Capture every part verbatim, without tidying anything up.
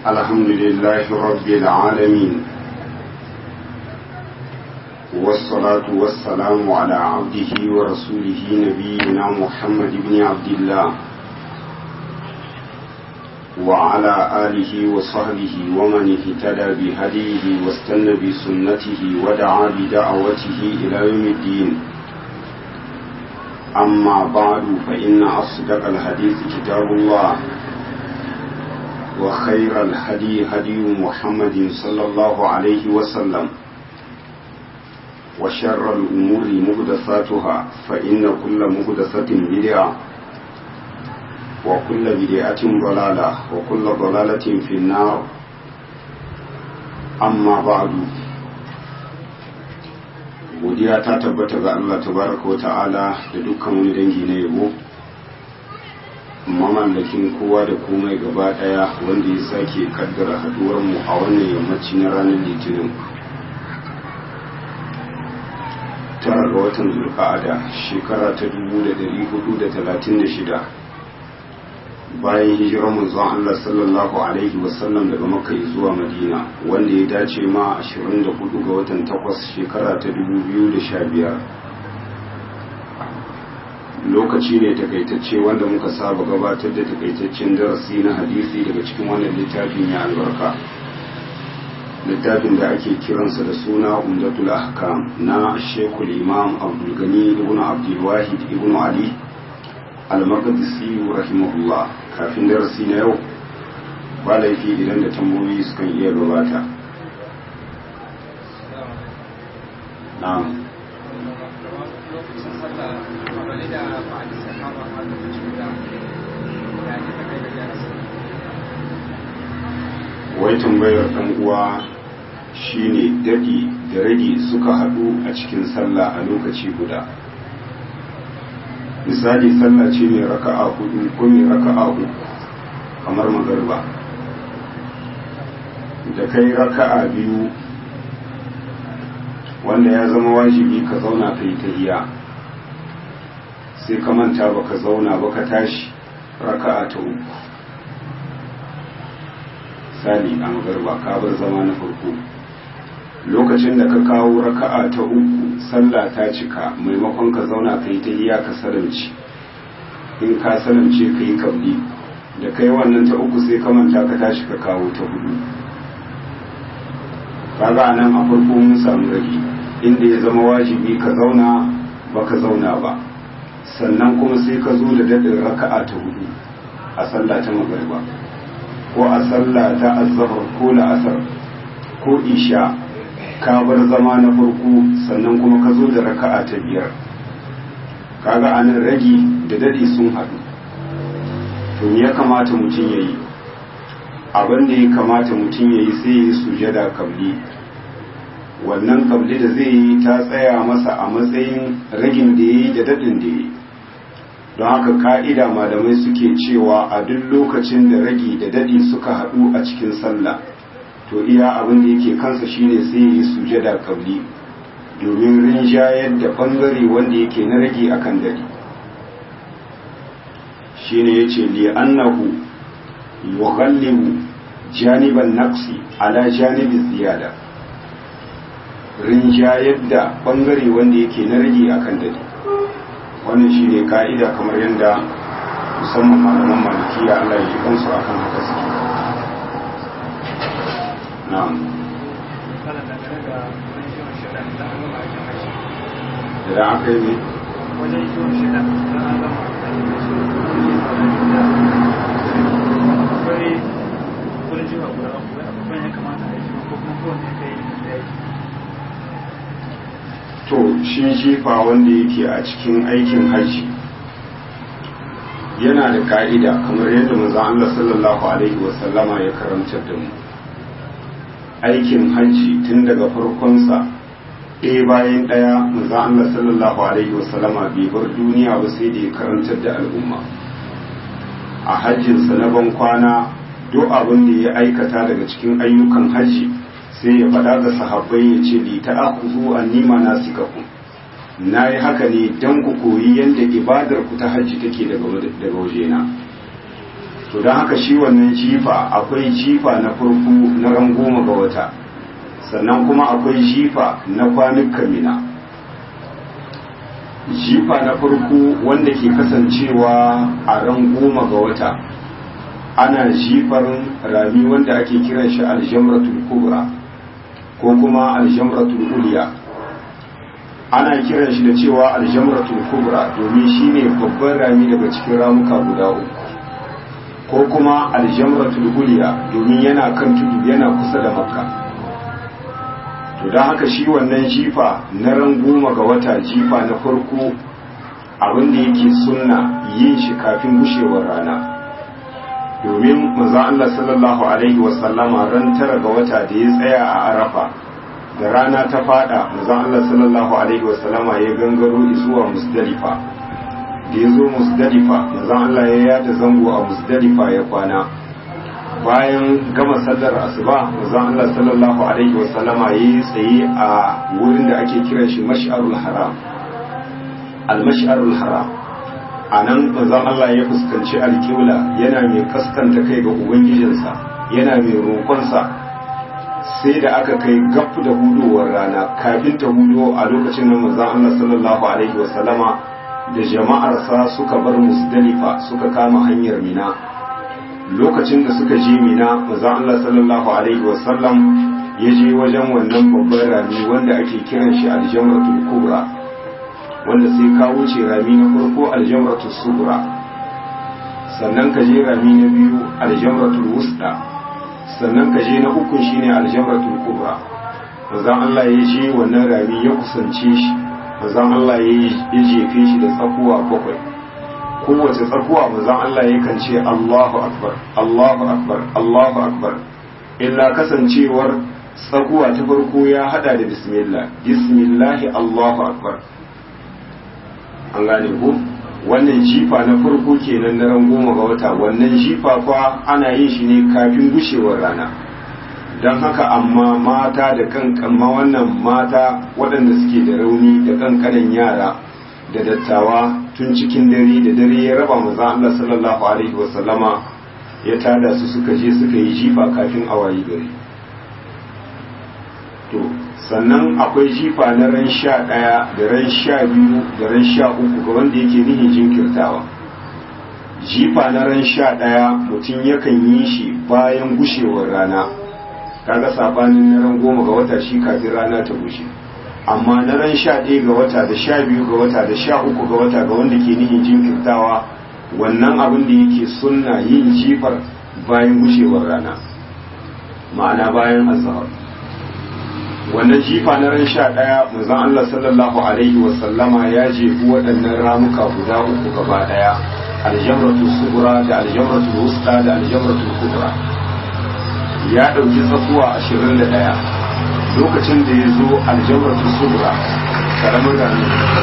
الحمد لله رب العالمين والصلاة والسلام على عبده ورسوله نبينا محمد بن عبد الله وعلى آله وصحبه ومن اهتدى بهديه واستنى بسنته ودعا بدعوته إلى يوم الدين أما بعد فإن أصدق الحديث كتاب الله وخير الهدي هدي محمد صلى الله عليه وسلم وشر الأمور محدثاتها فإن كل محدثة بدعة وكل بدعة ضلالة وكل ضلالة في النار أما بعد godiya ta tabbata ga Allah tabaraka wa ta'ala da dukkan wani dangi na yabo mamallakin kowa da komai gaba daya wanda ya sake kaddara haduwar mu a wannan yammaci na ranar litinin tara ga watan zulqa'ada shekara ta dubu da dari hudu da talatin da shida bayan hijirar manzon Allah sallallahu alaihi wasallam daga Makka zuwa Madina wanda ya dace ma ashirin da hudu ga watan takwas shekara ta dubu biyu da sha biyar lokaci ne takaitacce wanda muka saba gabatar da takaitaccen darasi na hadisi daga cikin wannan littafin ya albarka littafin da ake kiransa da suna Umdatul Ahkam na Sheikhul Imam Abdul Ghani ibn Abdul Wahid ibn Ali al-Maqdisi rahimahullah. Kafin darasi na yau ba laifi idan da tambayoyi sukan iya gabata. Na'am. Wai tambayar ɗan uwa shine dadi da rage suka haɗu a cikin sallah a lokaci guda. Misali sallah ce mai raka'a hudu ko mai raka'a uku kamar magariba da kai raka'a biyu wanda ya zama wajibi ka zauna kai tahiyya sai ka manta baka zauna baka tashi raka'a ta uku sali a magariba ka bar zama na farko lokacin da ka kawo raka'a ta uku sallah ta cika maimakon ka zauna ka yi tahiyya ka salamci in ka salamce ka yi kabli da kai wannan ta uku sai ka manta ka tashi ka kawo ta hudu kaga nan a farko mun samu rage inda ya zama wajibi ka zauna ba ka zauna ba sannan kuma sai ka zo da dadin raka'a ta hudu a sallah ta magariba ko a sallah ta azhar ko la'asar ko isha ka bar zama na farko sannan kuma ka zo da raka'a ta biyar kaga anan ragi da dadi sun haɗu to ya kamata mutum yayi abin da ya kamata mutum yayi sai ya yi sujada kabli wannan kabli da zai yi ta tsaya masa a matsayin ragin da yayi da dadin da yayi don haka ka'ida malamai suke cewa a duk lokacin da ragi da dadi suka haɗu a cikin sallah to iya abin da yake kansa shine sai yi sujada kabli domin rinjayar da bangare wanda yake na rage akan dadi shine yace li annahu yughallibu janiban naqsi ala janibi ziyada rinjayar da bangare wanda yake na rage akan dadi wannan shine ka'ida kamar yadda musamman malaman malikiya Allah ya ji kansu akan haka suke na'am da aka yi wajen yiwuwar shida da an gama akwai wurin jiwa guda abubuwan ya kamata a yi ko kuma kowane ka yi da yake to shi jifa wanda yake a cikin aikin hajji yana da ka'ida kamar yadda manzon Allah sallallahu alaihi wasallama ya karantar da mu aikin hajji tun daga farkonsa ɗaya bayan ɗaya manzon Allah sallallahu alaihi wasallama bai bar duniya ba sai da ya karantar da al'umma a hajjinsa na ban kwana duk abin da ya aikata daga cikin ayyukan hajji sai ya faɗa ga sahabbai ya ce li ta'khudhu anni manasikakum na yi haka ne don ku koyi yadda ibadar ku ta hajji take daga wajena to don haka shi wannan jifa akwai jifa na farko na ran goma ga wata, sannan kuma akwai jifa na kwanukan mina. Jifa na farko wanda ke kasancewa a ran goma ga wata ana jifar rami wanda ake kiran shi aljamratul kubra ko kuma aljamratul uliya. Ana kiran shi da cewa aljamratul kubra domin shine babban rami daga cikin ramuka guda uku, ko kuma aljamratul uliya domin yana kan tudu yana kusa da makka. To don haka shi wannan jifa na ran goma ga wata jifa na farko abin da yake sunna yin shi kafin gushewar rana, domin manzo Allah sallallahu alaihi wasallama ran tara ga wata da ya tsaya a Arafa da rana ta fada, manzo Allah sallallahu alaihi wasallama ya gangaro zuwa Musdalifa. Da ya zo Musdalifa manzo Allah ya yada zango a Musdalifa ya kwana. Bayan gama sallar asuba manzo Allah sallallahu alaihi wasallama ya tsaye a wurin da ake kiran shi Mash'arul Haram. Al-Mash'arul Haram anan manzo Allah ya fuskanci alƙibla yana mai kaskanta kai ga ubangijinsa, yana mai roƙonsa, sai da aka kai gab da hudowar rana. Kafin ta hudo a lokacin nan manzo Allah sallallahu alaihi wasallama da jama'arsa suka bar Musdalifa suka kama hanyar Mina. Lokacin da suka je Mina manzo Allah sallallahu alaihi wasallam ya je wajen wannan babban rami wanda ake kiran shi aljamratul kubra, wanda sai ka wuce rami na farko aljamratul sughra, sannan ka je rami na biyu aljamratul wusta, sannan ka je na uku shine aljamratul kubra. manzo Allah ya je wannan rami ya kusance shi, manzo Allah ya jefe shi da tsakuwa bakwai. Kowace tsakuwa manzo Allah yakan ce Allahu akbar Allahu akbar Allahu akbar, illa kasancewar tsakuwa ta farko ya hada da bismillah bismillah Allahu akbar. An gane ku, wannan jifa na farko kenan na ran goma ga wata. Wannan jifa fa ana yin shi ne kafin gushewar rana, don haka amma mata da kankanma wannan mata waɗanda suke da rauni da kankanan yara da dattawa tun cikin dare da dare ya raba maza Allah sallallahu alaihi wasallama ya tada su suka je suka yi jifa kafin a wayi gari. To sannan akwai jifa na ran sha ɗaya da ran sha biyu da ran sha uku ga wanda yake nihin jinkirtawa. Jifa na ran sha ɗaya mutum yakan yi shi bayan gushewar rana, kaga sabanin na ran goma ga wata shi kafin rana ta gushe. Amma na ran sha ɗaya ga wata da sha biyu ga wata da sha uku ga wata ga wanda ke nihin jinkirtawa, wannan abin da yake sunna yin jifar bayan gushewar rana, ma'ana bayan azhar. Wannan jifa na ran sha ɗaya manzon Allah sallallahu alaihi wasallama ya jefi waɗannan ramuka guda uku gaba ɗaya, aljamratul sughra da aljamratul wusta da aljamratul kubra. Ya ɗauki tsakuwa ashirin da ɗaya lokacin da ya zo aljamratul sughra karamin rami.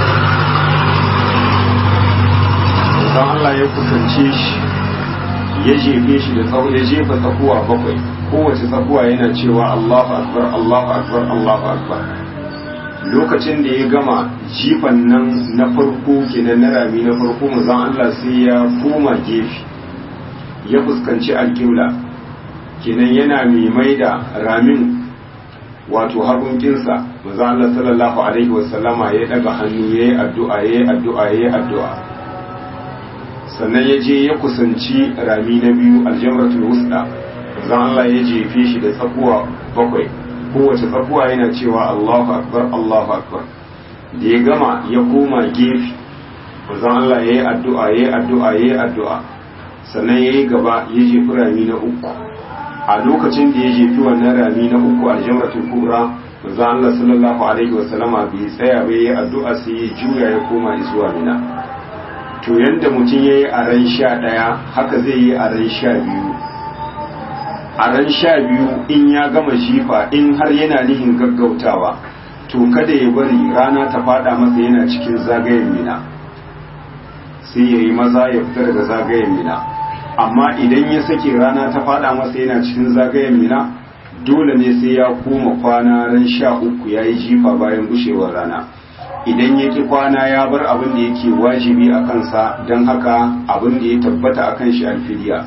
Manzon Allah ya kusance shi ya jefe shi da tsawo, ya jefa tsakuwa bakwai, kowace tsakuwa yana cewa Allahu akbar Allahu akbar Allahu akbar. Lokacin da ya gama jifan nan na farko kenan na rami na farko, manzon Allah sai ya koma gefe ya fuskanci alƙibla, kenan yana mai mai da ramin wato hagunkinsa. manzon Allah sallallahu alaihi wasallama ya daga hannu yayi addu'a yayi addu'a yayi addu'a, sannan ya je ya kusanci rami na biyu aljamratul wusta. manzon Allah ya jefe shi da tsakuwa bakwai, kowace tsakuwa yana cewa Allahu akbar Allahu akbar. Da ya gama ya koma gefe, manzon Allah yayi addu'a yayi addu'a yayi addu'a, sannan yayi gaba ya jefi rami na uku. A lokacin da ya jefi wannan rami na uku aljamratul kubra, manzon Allah sallallahu alaihi wasallama bai tsaya bai yi addu'a sai ya juya ya koma zuwa Mina. To yanda mutum yayi a ran sha ɗaya haka zai yi a ran sha biyu. A ran sha biyu in ya gama jifa, in har yana nihin gaggautawa, to kada ya bari rana ta fada masa yana cikin zagayen Mina, sai ya yi maza ya fita daga zagayen Mina. Amma idan ya sake rana ta fada masa yana cikin zagayen Mina, dole ne sai ya koma kwana ran sha uku ya yi jifa bayan gushewar rana. Idan ya ki kwana ya bar abin da yake wajibi a kansa, don haka abin da ya tabbata a kan shi alfidiya,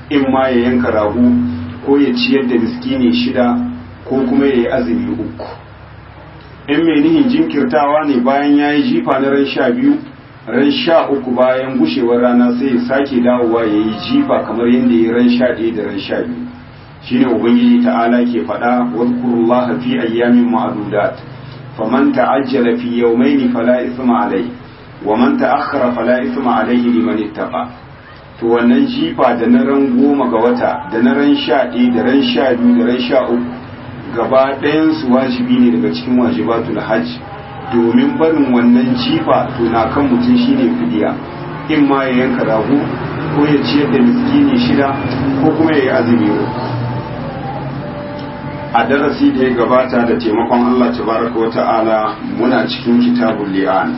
in ma ya yanka rago ko ya ciyar da miskini shida ko kuma ya yi azumi uku. In mai nihin jinkirtawa ne bayan ya yi jifa na ran sha biyu, ran sha uku bayan gushewar rana sai ya sake dawowa ya yi jifa kamar yadda ya ran sha ɗaya da ran sha biyu. Shi ne Ubangiji ta'ala ke faɗa wadkurullaha fi ayyamin ma'adudat faman ta'ajjala fi yawmaini fala isma alayhi wa man ta'akhkhara fala isma alayhi liman ittaqa. To wannan jifa da na ran goma ga wata da na ran sha ɗaya da ran sha biyu da ran sha uku gaba ɗayansu wajibi ne daga cikin wajibatul hajj, domin barin wannan jifa to na kan mutum shine fidiya, in ma ya yanka rago ko ya ciyar da miskini shida ko kuma ya yi azumi uku. A darasi da ya gabata da taimakon Allah tabaraka wa ta'ala muna cikin kitabul li'an,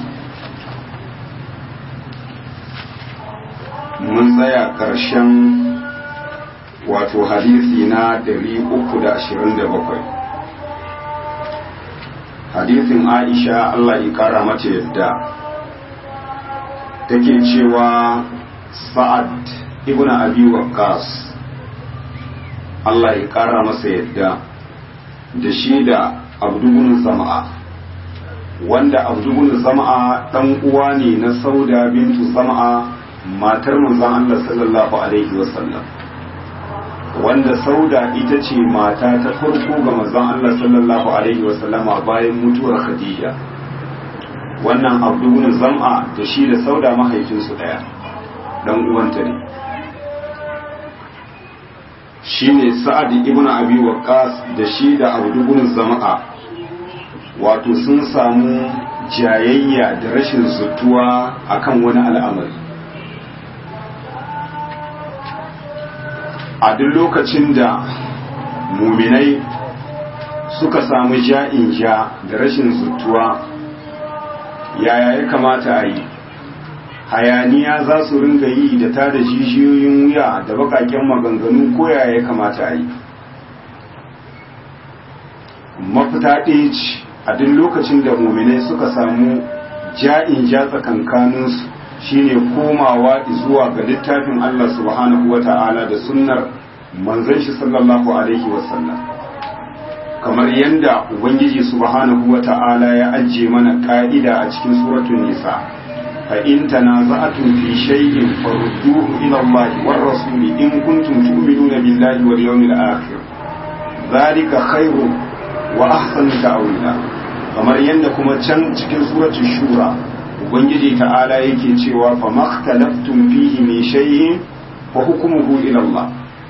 mun tsaya ƙarshen wato hadisi na ɗari uku da ashirin da bakwai. Hadisin Aisha Allah ya kara mata yadda take cewa Sa'ad ibn Abi Waqqas Allah ya kara masa yadda da shi da Abdu ibn Zama'a, wanda Abdu ibn Zama'a dan uwa ne na Sauda bintu Zama'a matar manzon Allah sallallahu alaihi wasallam, wanda Sauda ita ce mata ta farko ga manzon Allah sallallahu alaihi wasallama bayan mutuwar Khadija. Wannan Abdu ibn Zam'a da shi da Sauda mahaifinsu daya, dan uwanta ne. Shine Sa'ad ibn Abi Waqqas da shi da Abdu ibn Zam'a wato sun samu jayayya da rashin zutuwa akan wani al'amari. A duk lokacin da muminai suka samu ja'in ja da rashin zutuwa, yaya ya kamata a yi? Hayaniya za su ringa yi da ta da jijiyoyin wuya da bakaken maganganu, ko yaya ya kamata a yi? Mafita ɗaya ce, a duk lokacin da muminai suka samu ja'in ja tsakankaninsu, shine komawa zuwa ga littafin Allah subhanahu wa ta'ala da sunnar manzon shi sallallahu alaihi wasallam, kamar yadda Ubangiji subhanahu wa ta'ala ya ajiye mana ka'ida a cikin suratul nisa, fa in tanaza'tum fi shay'in farudduhu ila Allah war rasul in kuntum tu'minuna billahi wal yawmil akhir zalika khairun wa ahsanu ta'wila. Kamar yadda kuma can cikin suratul shura Ubangiji ta'ala yake cewa fa makhtalaftum fihi min shay'in fa hukmuhu ila Allah.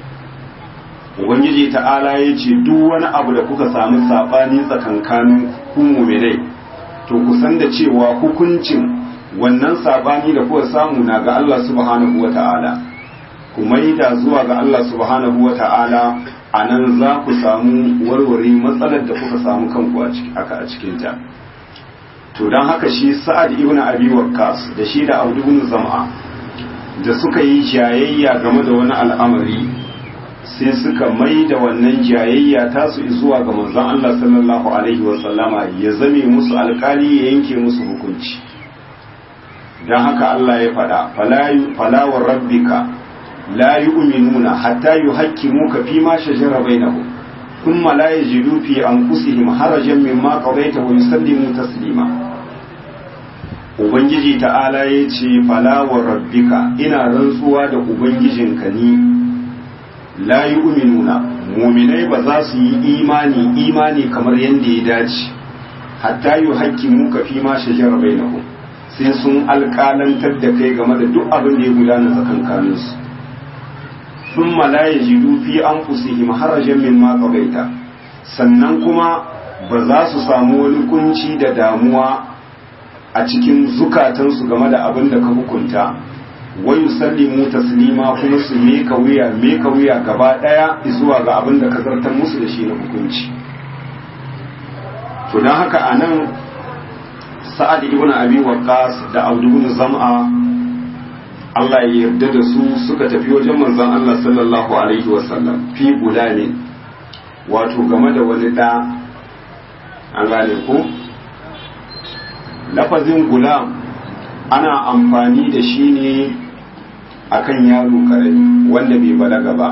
Ubangiji ta'ala yace duk wani abu da kuka samu sabani tsakankanin ku mu'minai, to ku san da cewa hukuncin wannan sabani da kuka samu na ga Allah subhanahu wata'ala. Ku maida zuwa ga Allah subhanahu wata'ala, anan za ku samu warware matsalar da kuka samu kanku a cikin ta. To don haka shi Sa'ad ibn Abi Waqqas da shi da Abdu ibn Zam'a da suka yi jayayya game da wani al'amari, sai suka mai da wannan jayayya tasu zuwa ga manzon Allah sallallahu alaihi wa sallama ya zame musu alkali ya yanke musu hukunci. Don haka Allah ya faɗa fala wa rabbika la yu'minuna hatta yuhakkimuka fi ma shajara bainahum thumma la yajidu fi anfusihim harajan mimma qadaita wa yusallimu taslima. Ubangiji ta'ala ya ce fala wa rabbika, ina rantsuwa da ubangijinka ni, la yu'minuna, muminai ba za su yi imani imani kamar yadda ya dace, hatta yuhakkimuka fi ma shajara bainahum, sai sun alƙalantar da kai game da duk abin da ya gudana tsakankaninsu. Thumma la yajidu fi anfusihim harajan mimma qadaita, sannan kuma ba za su samu wani kunci da damuwa a cikin zukatansu game da abin da ka hukunta, wa yusallimu taslima, kuma su meka wuya meka wuya gaba daya zuwa ga abin da ka zartar musu da shi na hukunci. To dan haka anan Sa'ad ibn Abi Waqqas da Abdu ibn Zam'a Allah ya yarda da su suka tafi wajen manzon Allah sallallahu alaihi wasallam fi gulamin, wato game da wani da, an gane ko lafazin gulam ana amfani da shi ne akan yaro karami wanda bai balaga ba.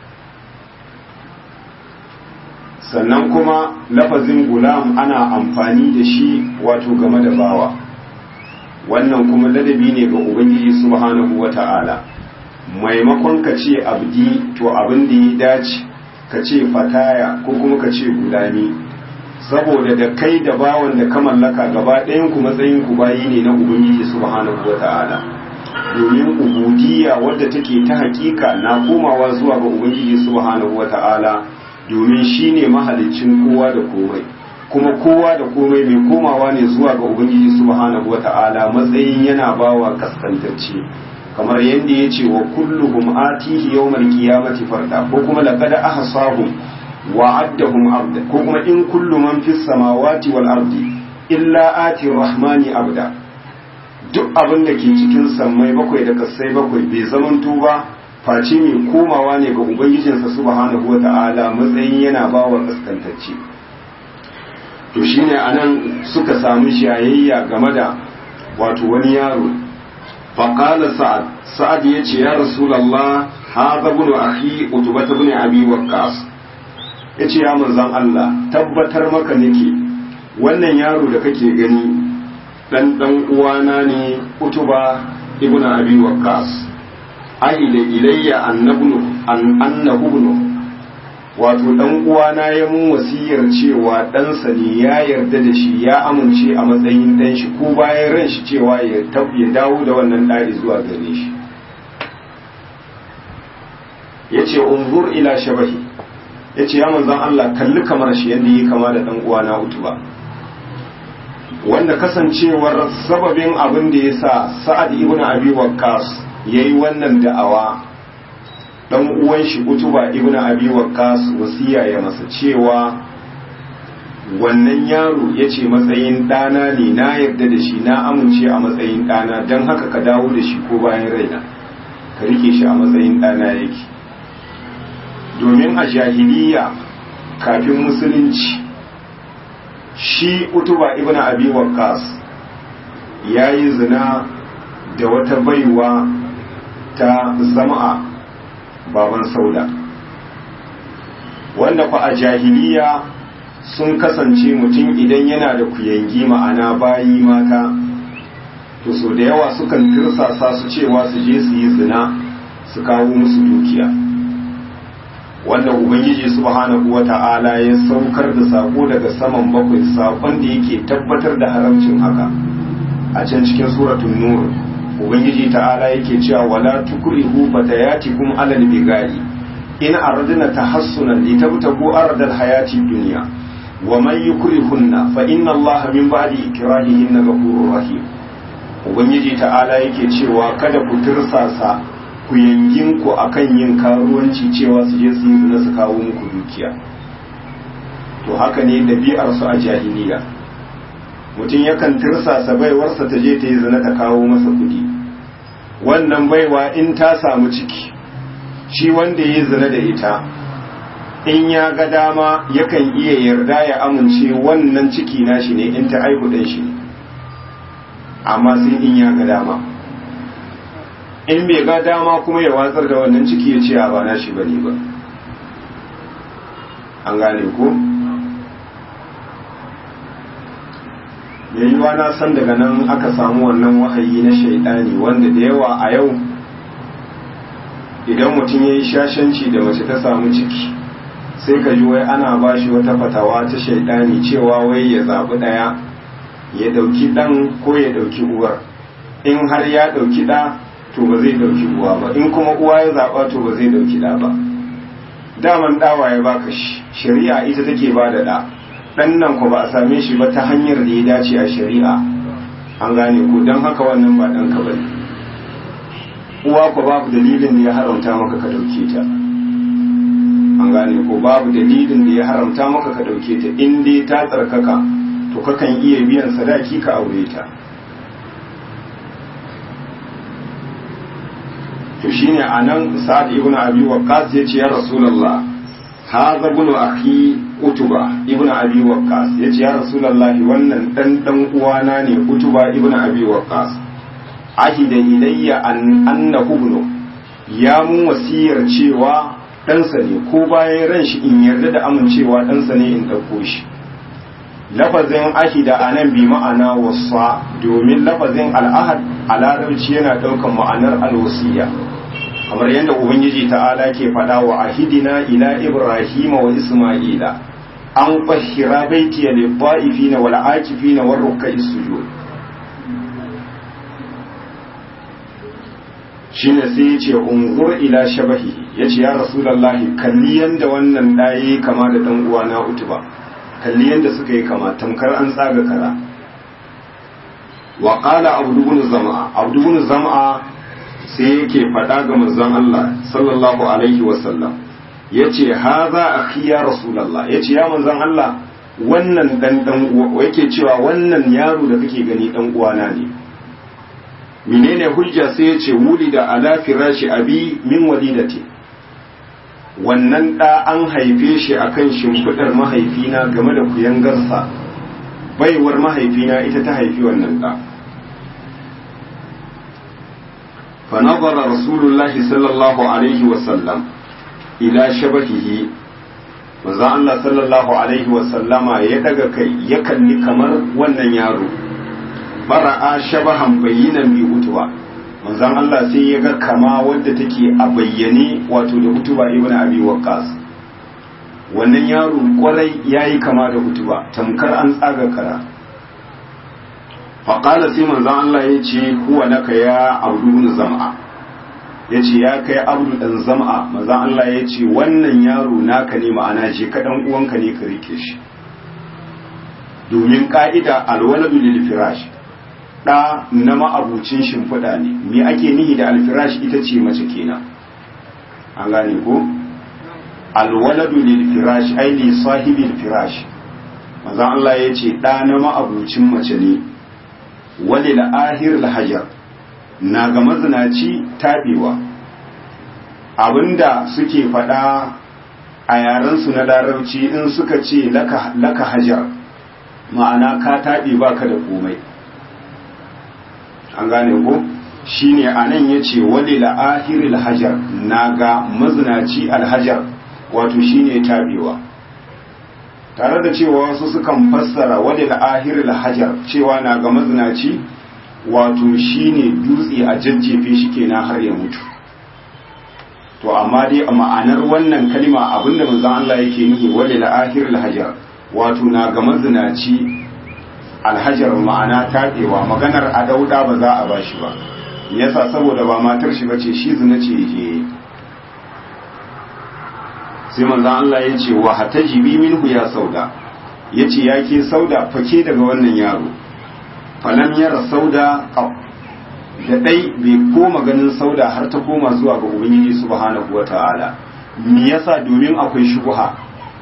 Sannan kuma lafazin gulam ana amfani da shi wato game da bawa, wannan kuma ladabi ne ga ubangiji subhanahu wata'ala. Maimakon ka ce abdi, to abin da ya dace ka ce fataya ko kuma ka ce gulami, saboda da kai da bawan da ka mallaka gaba ɗayan ku matsayin ku bayi ne na ubangiji subhanahu wata'ala. Domin ubudiyya wadda take ta hakika na komawa zuwa ga ubangiji subhanahu wata'ala, domin shi ne mahalicin kowa da komai, kuma kowa da komai mai komawa ne zuwa ga ubangiji subhanahu wata'ala, matsayin yana bawa kaskantacce, kamar yadda ya ce wa kulluhum atihi yawmal qiyamati farda, ko kuma laqad ahsahum wa addahum abda, ko kuma in kullu man fis samawati wal ardi illa ati rahmani abda. Duk abin da ke cikin sammai bakwai da kasai bakwai bai zamanto ba face mai komawa ne ga ubangijinsa subhanahu wata'ala, matsayin yana bawa kaskantacce. To shine anan suka samu shayayya game da wato wani yaro. faqala sa'ad sa'ad yace ya rasulullah hadha ibn akhi utbah ibn abi waqqas, yace ya manzon Allah tabbatar maka nake wannan yaro da kake gani dan dan uwana ne utuba ibn abi waqqas. ahida ilayya annabnu an annahu ibnu, wato dan uwana ya mun wasiyar cewa ɗansa ne, ya yarda da shi, ya amince a matsayin dan shi, ko bayan ran shi cewa ya ya dawo da wannan ɗari zuwa gare shi. yace unzur ila shabahi, yace ya manzon Allah kalli kamar shi yanda yake kama da dan uwana utuba, wanda kasancewar sababin abin da yasa Sa'ad ibn Abi Waqqas yayi wannan da'awa, dan uwan shi utuba ibn Abi Waqqas wasiya ya masa cewa wannan yaro yace matsayin dana ne, na yarda da shi, na amince a matsayin dana, dan haka ka dawo da shi ko bayan raina, ka rike shi a matsayin dana yake. Domin a jahiliya kafin musulunci shi utuba ibn Abi Waqqas yayi zina da wata baiwa ta zama'a baban sauda, wanda fa a jahiliya sun kasance mutum idan yana da kuyangi ma'ana bayi mata, to so da yawa sukan tirsasa su cewa su je su yi zina su kawo musu dukiya, wanda ubangiji subhanahu wata'ala ya saukar da sako daga saman bakwai, sakon da yake tabbatar da haramcin haka. A can cikin suratul nur ubangiji ta'ala yake cewa wala tukrihu fatayatikum alal bigai in aradna tahassunan litabtagu ardal hayati dunya wa man yukrihunna fa inna allaha min ba'di ikrahihinna ghafurur rahim. ubangiji ta'ala yake cewa kada ku tirsasa ku yangin ku akan yin karuwanci cewa su je su yi zina su kawo muku dukiya. To haka ne dabi'ar su a jahiliya, mutum yakan tirsasa baiwarsa ta je ta yi zina ta kawo masa kudi, wannan baiwa in ta samu ciki, shi wanda ya yi zina da ita in ya ga dama yakan iya yarda ya amince wannan ciki nashi ne in ta aihu ɗan shi ne, amma sai in ya ga dama. In bai ga dama kuma ya watsar da wannan ciki ya ce a ba nashi bane ba. An gane ko? yayiwa na san daga nan aka samu wannan wahayi na shaidani, wanda da yawa a yau idan mutum ya yi shashanci da mace ta samu ciki sai ka ji wai ana ba shi wata fatawa ta shaidani cewa wai ya zaɓi ɗaya, ya ɗauki ɗan ko ya ɗauki uwar. In har ya ɗauki ɗa to ba zai ɗauki uwa ba, in kuma uwa ya zaɓa to ba zai ɗauki ɗa ba. Daman ɗawa ya baka shi, shari'a ita take ba da ɗa. Dan nan ku ba a same shi ba ta hanyar da ya dace a shari'a, an gane ku, don haka wannan ba ɗanka ba ne. Uwa ku babu dalilin da ya haramta maka ka ɗauke ta, an gane ku, babu dalilin da ya haramta maka ka ɗauke ta, in dai ta tsarkaka to kakan iya biyan sadaki ka aure ta. To shine anan Sa'ad ibn Abi Waqqas yace ya Rasulullah hadha ibn akhi Utuba ibn Abi Waqqas, yace ya Rasulullah wannan dan dan uwana ne Utuba ibn Abi Waqqas. ahida ilayya an annahu ibn, ya mun wasiyar cewa ɗansa ne ko bayan ran shi in yarda da amincewa ɗansa ne in ɗauko shi. Lafazin ahida a nan bi ma'ana wasa, domin lafazin al'ahad a larabci yana ɗaukan ma'anar alwasiya, kamar yadda Ubangiji ta'ala ke faɗa wa ahidina ila Ibrahim wa Isma'ila an ƙwashira baitiya da ba'ifina wal akifina war rukkai sujud. Shine sai ya ce unzur ila shabahi, ya ce ya Rasulullahi kalli yanda wannan ɗaye kama da ɗan uwana Utuba, kalli yanda suka yi kama tamkar an tsaga kara. Wa qala Abdu ibn Zam'a, Abdu ibn Zam'a sai yake faɗa ga manzon Allah sallallahu alaihi wasallam, yace haza akhi ya Rasulullah, yace ya manzon Allah wannan dan dan uwa, yake cewa wannan yaro da kake gani dan uwana ne. Menene hujja? sai yace wulida ala firashi abi min walidati, wannan da an haife shi akan shimfidar mahaifina game da kuyangarsa, baiwar mahaifina ita ta haifi wannan da. fa nazara rasulullahi sallallahu alaihi wasallam ila shabahihi, manzo Allah sallallahu alaihi wasallama ya daga kai ya kalli kamar wannan yaro, fara'a shabahan bayyinan bi Utuba, manzon Allah sai ya ga kama wadda take a bayyane wato da Utuba ibn Abi Waqqas. Wannan yaro kwarai yayi kama da Utuba tamkar an tsaga kara. fa qala sai manzon Allah ya ce huwa laka ya Abdu ibn Zam'a, yace ya kai Abdu dan Zam'a, manzon Allah ya ce wannan yaro naka ne, ma'ana je ka dan uwanka ne ka rike shi, domin ka'ida alwaladu lil firash, ɗa na ma'abucin shimfiɗa ne. Me ake nihi da alfirash? ita ce mace kenan, an gane ko? Alwaladu lil firash ai li sahibil firash, manzo Allah ya ce ɗa na ma'abucin mace ne. Walil ahir hajar, na ga mazinaci tabewa. Abinda suke faɗa a yaren su na larabci in suka ce laka laka hajar, ma'ana ka taɓe baka da komai, an gane ko? Shine anan yace wali la ahiril hajar, naga mazinaci alhajar, wato shine tabewa. Tare da cewa wasu sukan fassara wali la ahiril hajar cewa naga mazinaci wato shine dutse a jajjefe shi kenan har ya mutu. To amma dai a ma'anar wannan kalma abinda manzon Allah yake nihi wali la ahiril hajar, wato naga mazinaci alhajar, ma'ana taɗewa. Maganar a dauda ba za a bashi ba, yasa saboda ba matar shi bace, shi zina ce je. sai manzon Allah ya ce wa hatajibi minhu ya sauda, yace yake sauda fake daga wannan yaro. Falam yara sauda qab, da dai bai koma ganin sauda har ta koma zuwa ga ubangiji subhanahu wataala. Me yasa? Domin akwai shubha.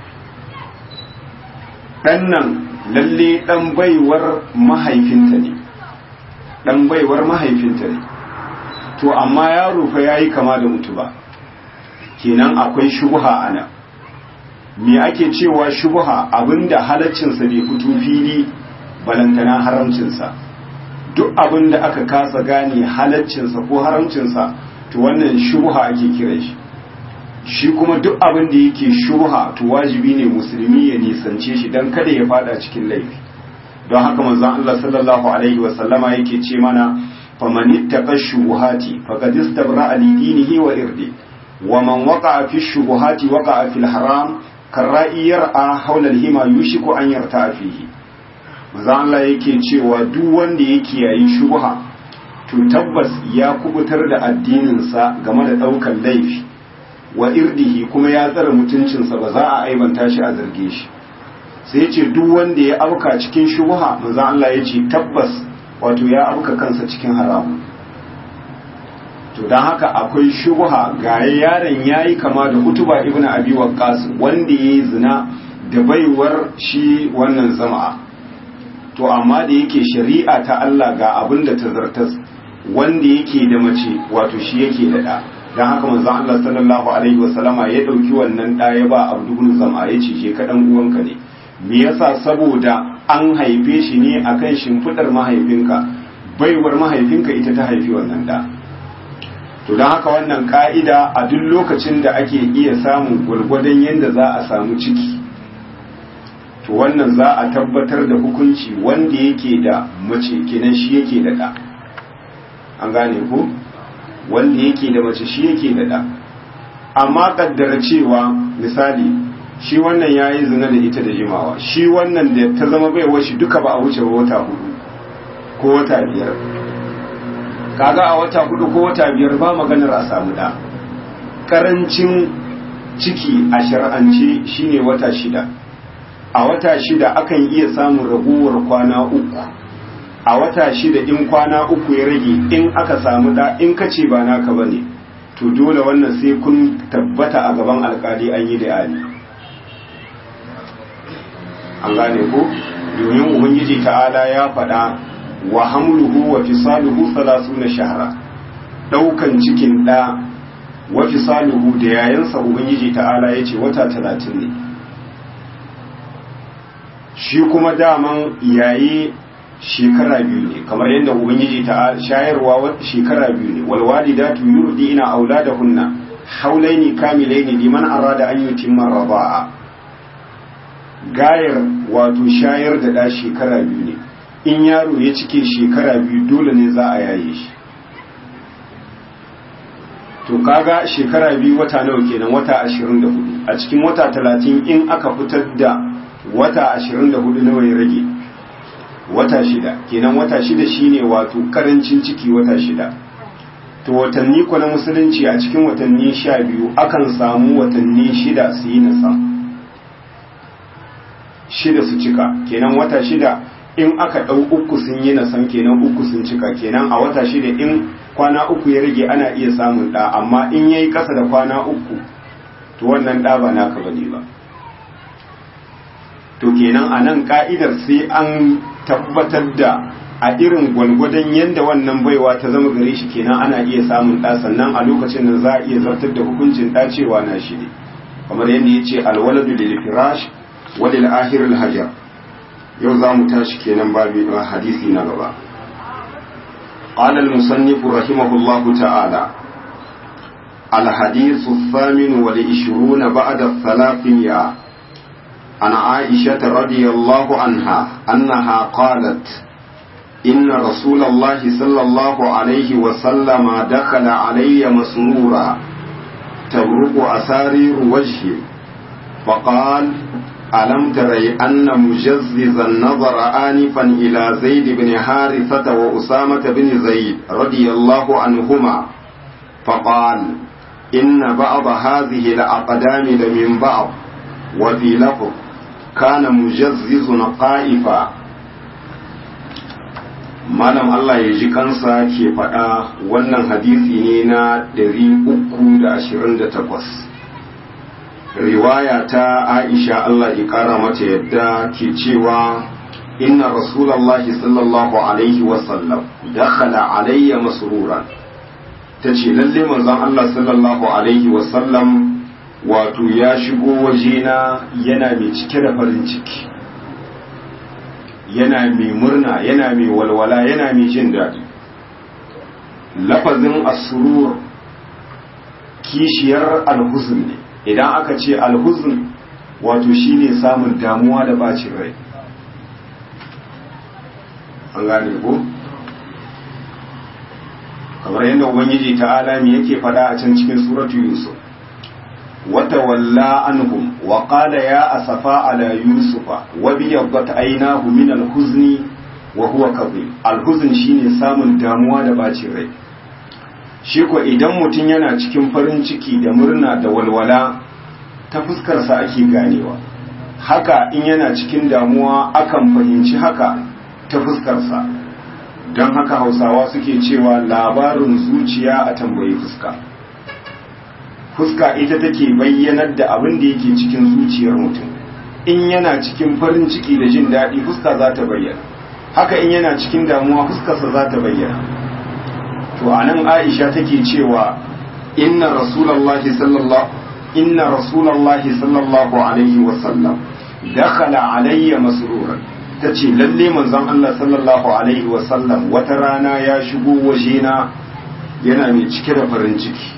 Dan nan lalle dan baiwar mahaifinta ne, dan baiwar mahaifinta ne, to amma yaro fa yayi kama da mutuba, kenan akwai shubha ana. Me ake cewa shubha? Abinda halaccinsa bai fito fili balantana haramcinsa. Duk abinda aka kasa gane halaccinsa ko haramcinsa, to wannan shubha ake kiran shi. Shi kuma duk abin da yake shubha to wajibi ne musulmi ya nisance shi dan kada ya fada cikin laifi. Don haka manzon Allah sallallahu alaihi wa sallama yake ce mana faman ittaqa shubuhati faqad istabra'a li dinihi wa irdi wa man waqa'a fi shubuhati waqa'a fil haram karra'i yar'a hawla al-hima yushiku an yarta'a fihi. Manzon Allah yake cewa duk wanda yake yayin shubha to tabbas ya kubutar da addinin sa game da daukan laifi, wa irdihi kuma ya tsara mutuncinsa, ba za a aibanta shi a zarge shi. Sai ya ce duk wanda ya auka cikin shubha, manzo Allah ya ce tabbas wato ya auka kansa cikin haramu. To dan haka akwai shubha, ga yaron yayi kama da Utuba ibn Abi Waqqas wanda yayi zina da baiwar shi wannan Zam'a. To amma da yake shari'a ta Allah ga abin da ta zartas, wanda yake da mace wato shi yake da da. Dan haka manzo Allah sallallahu alaihi wasallama ya dauki wannan da ya ba Abdu ibn Zam'a, ya ce je ka dan uwanka ne. Me yasa? Saboda an haife shi ne akan shimfidar mahaifinka, baiwar mahaifinka ita ta haifi wannan da. to don haka wannan ka'ida a duk lokacin da ake iya samun gwargwadon yadda za a samu ciki to wannan za a tabbatar da hukunci wanda yake da mace kenan shi yake da ɗa an gane ko wanda yake da mace shi yake da ɗa amma kaddara cewa misali shi wannan ya yi zina da ita da jimawa shi wannan da ta zama baiwa shi duka ba a wuce ba wata hudu ko wata biyar kaga a wata hudu ko wata biyar ba maganar a samu ɗa ƙarancin ciki a shar'ance shine wata shida a wata shida akan iya samun raguwar kwana uku a wata shida in kwana uku ya rage in aka samu ɗa in ka ce ba naka ba ne to dole wannan sai kun tabbata a gaban alkali an yi da ali an gane ko domin ubangiji ta'ala ya faɗa wa hamluhu wa fisaluhu thalathuna shahra daukan cikin da wa fisaluhu da yayansa ubangiji ta'ala yace wata talatin ne shi kuma daman yayi shekara biyu ne kamar yadda ubangiji ta'ala shayarwa shekara biyu ne wal walidatu yurdina auladahunna haulaini kamilaini liman arada an yutimma radaa gayar wato shayar da da shekara biyu ne in yaro ya cike shekara biyu dole ne za a yaye shi to kaga shekara biyu wata nawa kenan wata ashirin da hudu a cikin wata talatin in aka fitar da wata ashirin da hudu nawa ya rage wata shida kenan wata shida shine wato karancin ciki wata shida to watanni ko na musulunci a cikin watanni sha biyu akan samu watanni shida su yi nasa shida su cika kenan wata shida in aka ɗau uku sun yi nasan kenan uku sun cika kenan a wata shida in kwana uku ya rage ana iya samun ɗa amma in yayi ƙasa da kwana uku to wannan ɗa ba naka bane ba to kenan a nan ka'idar sai an tabbatar da a irin gwalgwadon yadda wannan baiwa ta zama gare shi kenan ana iya samun ɗa sannan a lokacin da za a iya zartar da hukuncin ɗa cewa na shi ne kamar yadda ya ce alwaladu lil firash wa lil ahir al hajar yau za mu tashi kenan babu hadisi na gaba qala al musannif rahimahullahu ta'ala al hadith الثامن والعشرون بعد الثلاثمائة عن عائشة رضي الله عنها أنها قالت إن رسول الله صلى الله عليه وسلم دخل علي مسرورا تبرق أسارير وجهي فقال ألم تري أن مجززا نظر آنفا إلى زيد بن حارثة وأسامة بن زيد رضي الله عنهما فقال إن بعض هذه الأقدام لمن بعض وفي لفظ كان مجزز قائفا malam Allah ya ji kansa ke faɗa wannan hadisi ne na ɗari uku da ashirin da takwas riwaya ta Aisha Allah ya ƙara mata yadda ke cewa inna rasulallahi sallallahu alaihi wasallam dakhala alayya masruran tace lalle manzon Allah sallallahu alaihi wasallam wato ya shigo wajena yana mai cike da farin ciki yana mai murna yana mai walwala yana mai jin daɗi lafazin asurur kishiyar alhuzn ne idan aka ce alhuzn wato shine samun damuwa da bacin rai an gane ko kamar yadda ubangiji ta'ala me yake fada a can cikin suratu yusuf وتولى عنهم وقال يا أسفا على يوسف وبيضت عيناه من الحزن وهو كظيم الحزن shine samun damuwa da bacin rai shi ko idan mutum yana cikin farin ciki da murna da walwala ta fuskar sa ake ganewa haka in yana cikin damuwa akan fahimci haka ta fuskar sa don haka Hausawa suke cewa labarin zuciya a tambayi fuska fuska ita take bayyanar da abin da yake cikin zuciyar mutum in yana cikin farin ciki da jin daɗi fuska za ta bayyana haka in yana cikin damuwa fuskarsa za ta bayyana to anan Aisha take cewa inna rasulullahi sallallahu inna rasulullahi sallallahu alaihi wa sallam dakhala alayya masruran tace lalle manzon Allah sallallahu alaihi wa sallam wata rana ya shigo wajena yana mai cike da farin ciki.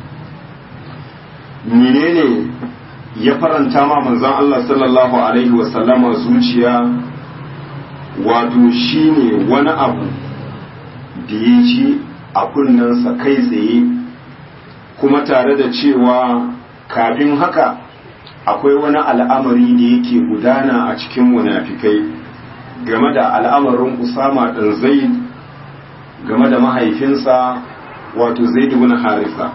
menene ya faranta ma manzon Allah sallallahu alaihi wasallama zuciya, wato shine wani abu da ya ci a kunnensa kai tsaye, kuma tare da cewa kafin haka akwai wani al'amari da yake gudana a cikin munafikai game da al'amarin Usama ɗan Zaid, game da mahaifinsa wato Zaid ibn Haritha.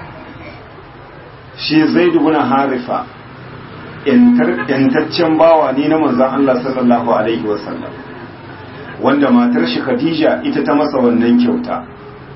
Shi Zaid ibn Haritha ‘yantaccen bawa ne na manzon Allah sallallahu alaihi wasallam, wanda matar shi Khadija ita ta masa wannan kyauta.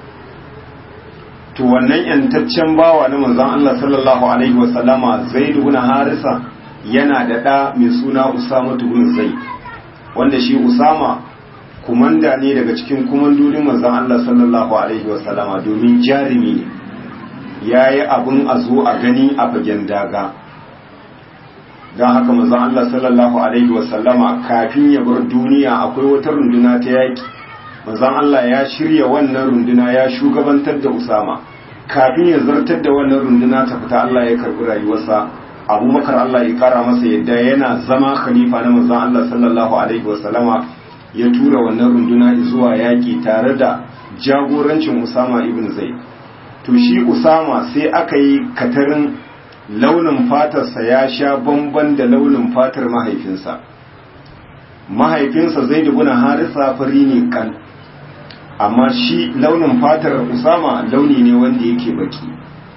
To wannan ‘yantaccen bawa na manzon Allah sallallahu alaihi wasallama Zaid ibn Haritha yana da ɗa mai suna Usama ibn Zaid, wanda shi Usama kumanda ne daga cikin kumandodin manzon Allah sallallahu alaihi wasallama, domin jarumi ne, yayi abun a zo a gani a fagen daga. Don haka manzon Allah sallallahu alaihi wasallama kafin ya bar duniya akwai wata runduna ta yaki, manzon Allah ya shirya wannan runduna, ya shugabantar da Usama. Kafin ya zartar da wannan runduna ta fita, Allah ya karbi rayuwarsa. Abubakar Allah ya kara masa yadda yana zama khalifa na manzon Allah sallallahu alaihi wasallama ya tura wannan runduna zuwa yaki tare da jagorancin Usama ibn Zaid. To shi Usama sai aka yi katarin launin fatarsa ya sha bamban da launin fatar mahaifinsa. Mahaifinsa Zaid ibn Haritha fari ne kan, amma shi launin fatar Usama launi ne wanda yake baki.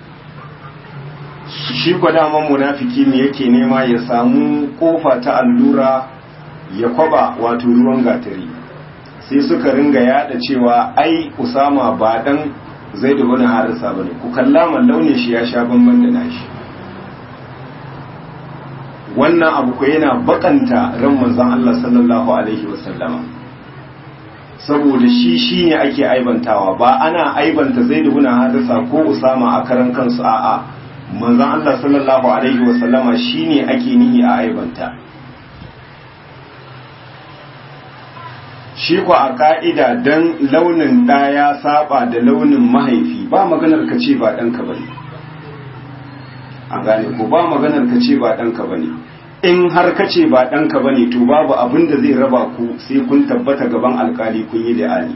Shi gwadaman munafiki ne yake nema ya samu kofa ta allura ya kwaba wato ruwan gatari, sai suka ringa yada cewa ai Usama ba dan Zaid ibn Haritha bane, ku kalla launin shi ya sha bamban da nashi. Wannan abu ko yana bakanta ran manzon Allah sallallahu alaihi wasallama, saboda shi shine ake aibantawa, ba ana aibanta Zaid ibn Haritha ko Usama a karan kansu, a'a manzon Allah sallallahu alaihi wasallama shine ake nihi a aibanta. Shi ko a ka'ida dan launin ɗa ya saba da launin mahaifi, ba maganar ka ce ba ɗanka bane. An gane ko ba maganar ka ce ba ɗanka bane. In har ka ce ba ɗanka bane, to babu abin da zai raba ku sai kun tabbata gaban alkali kun yi li'ani.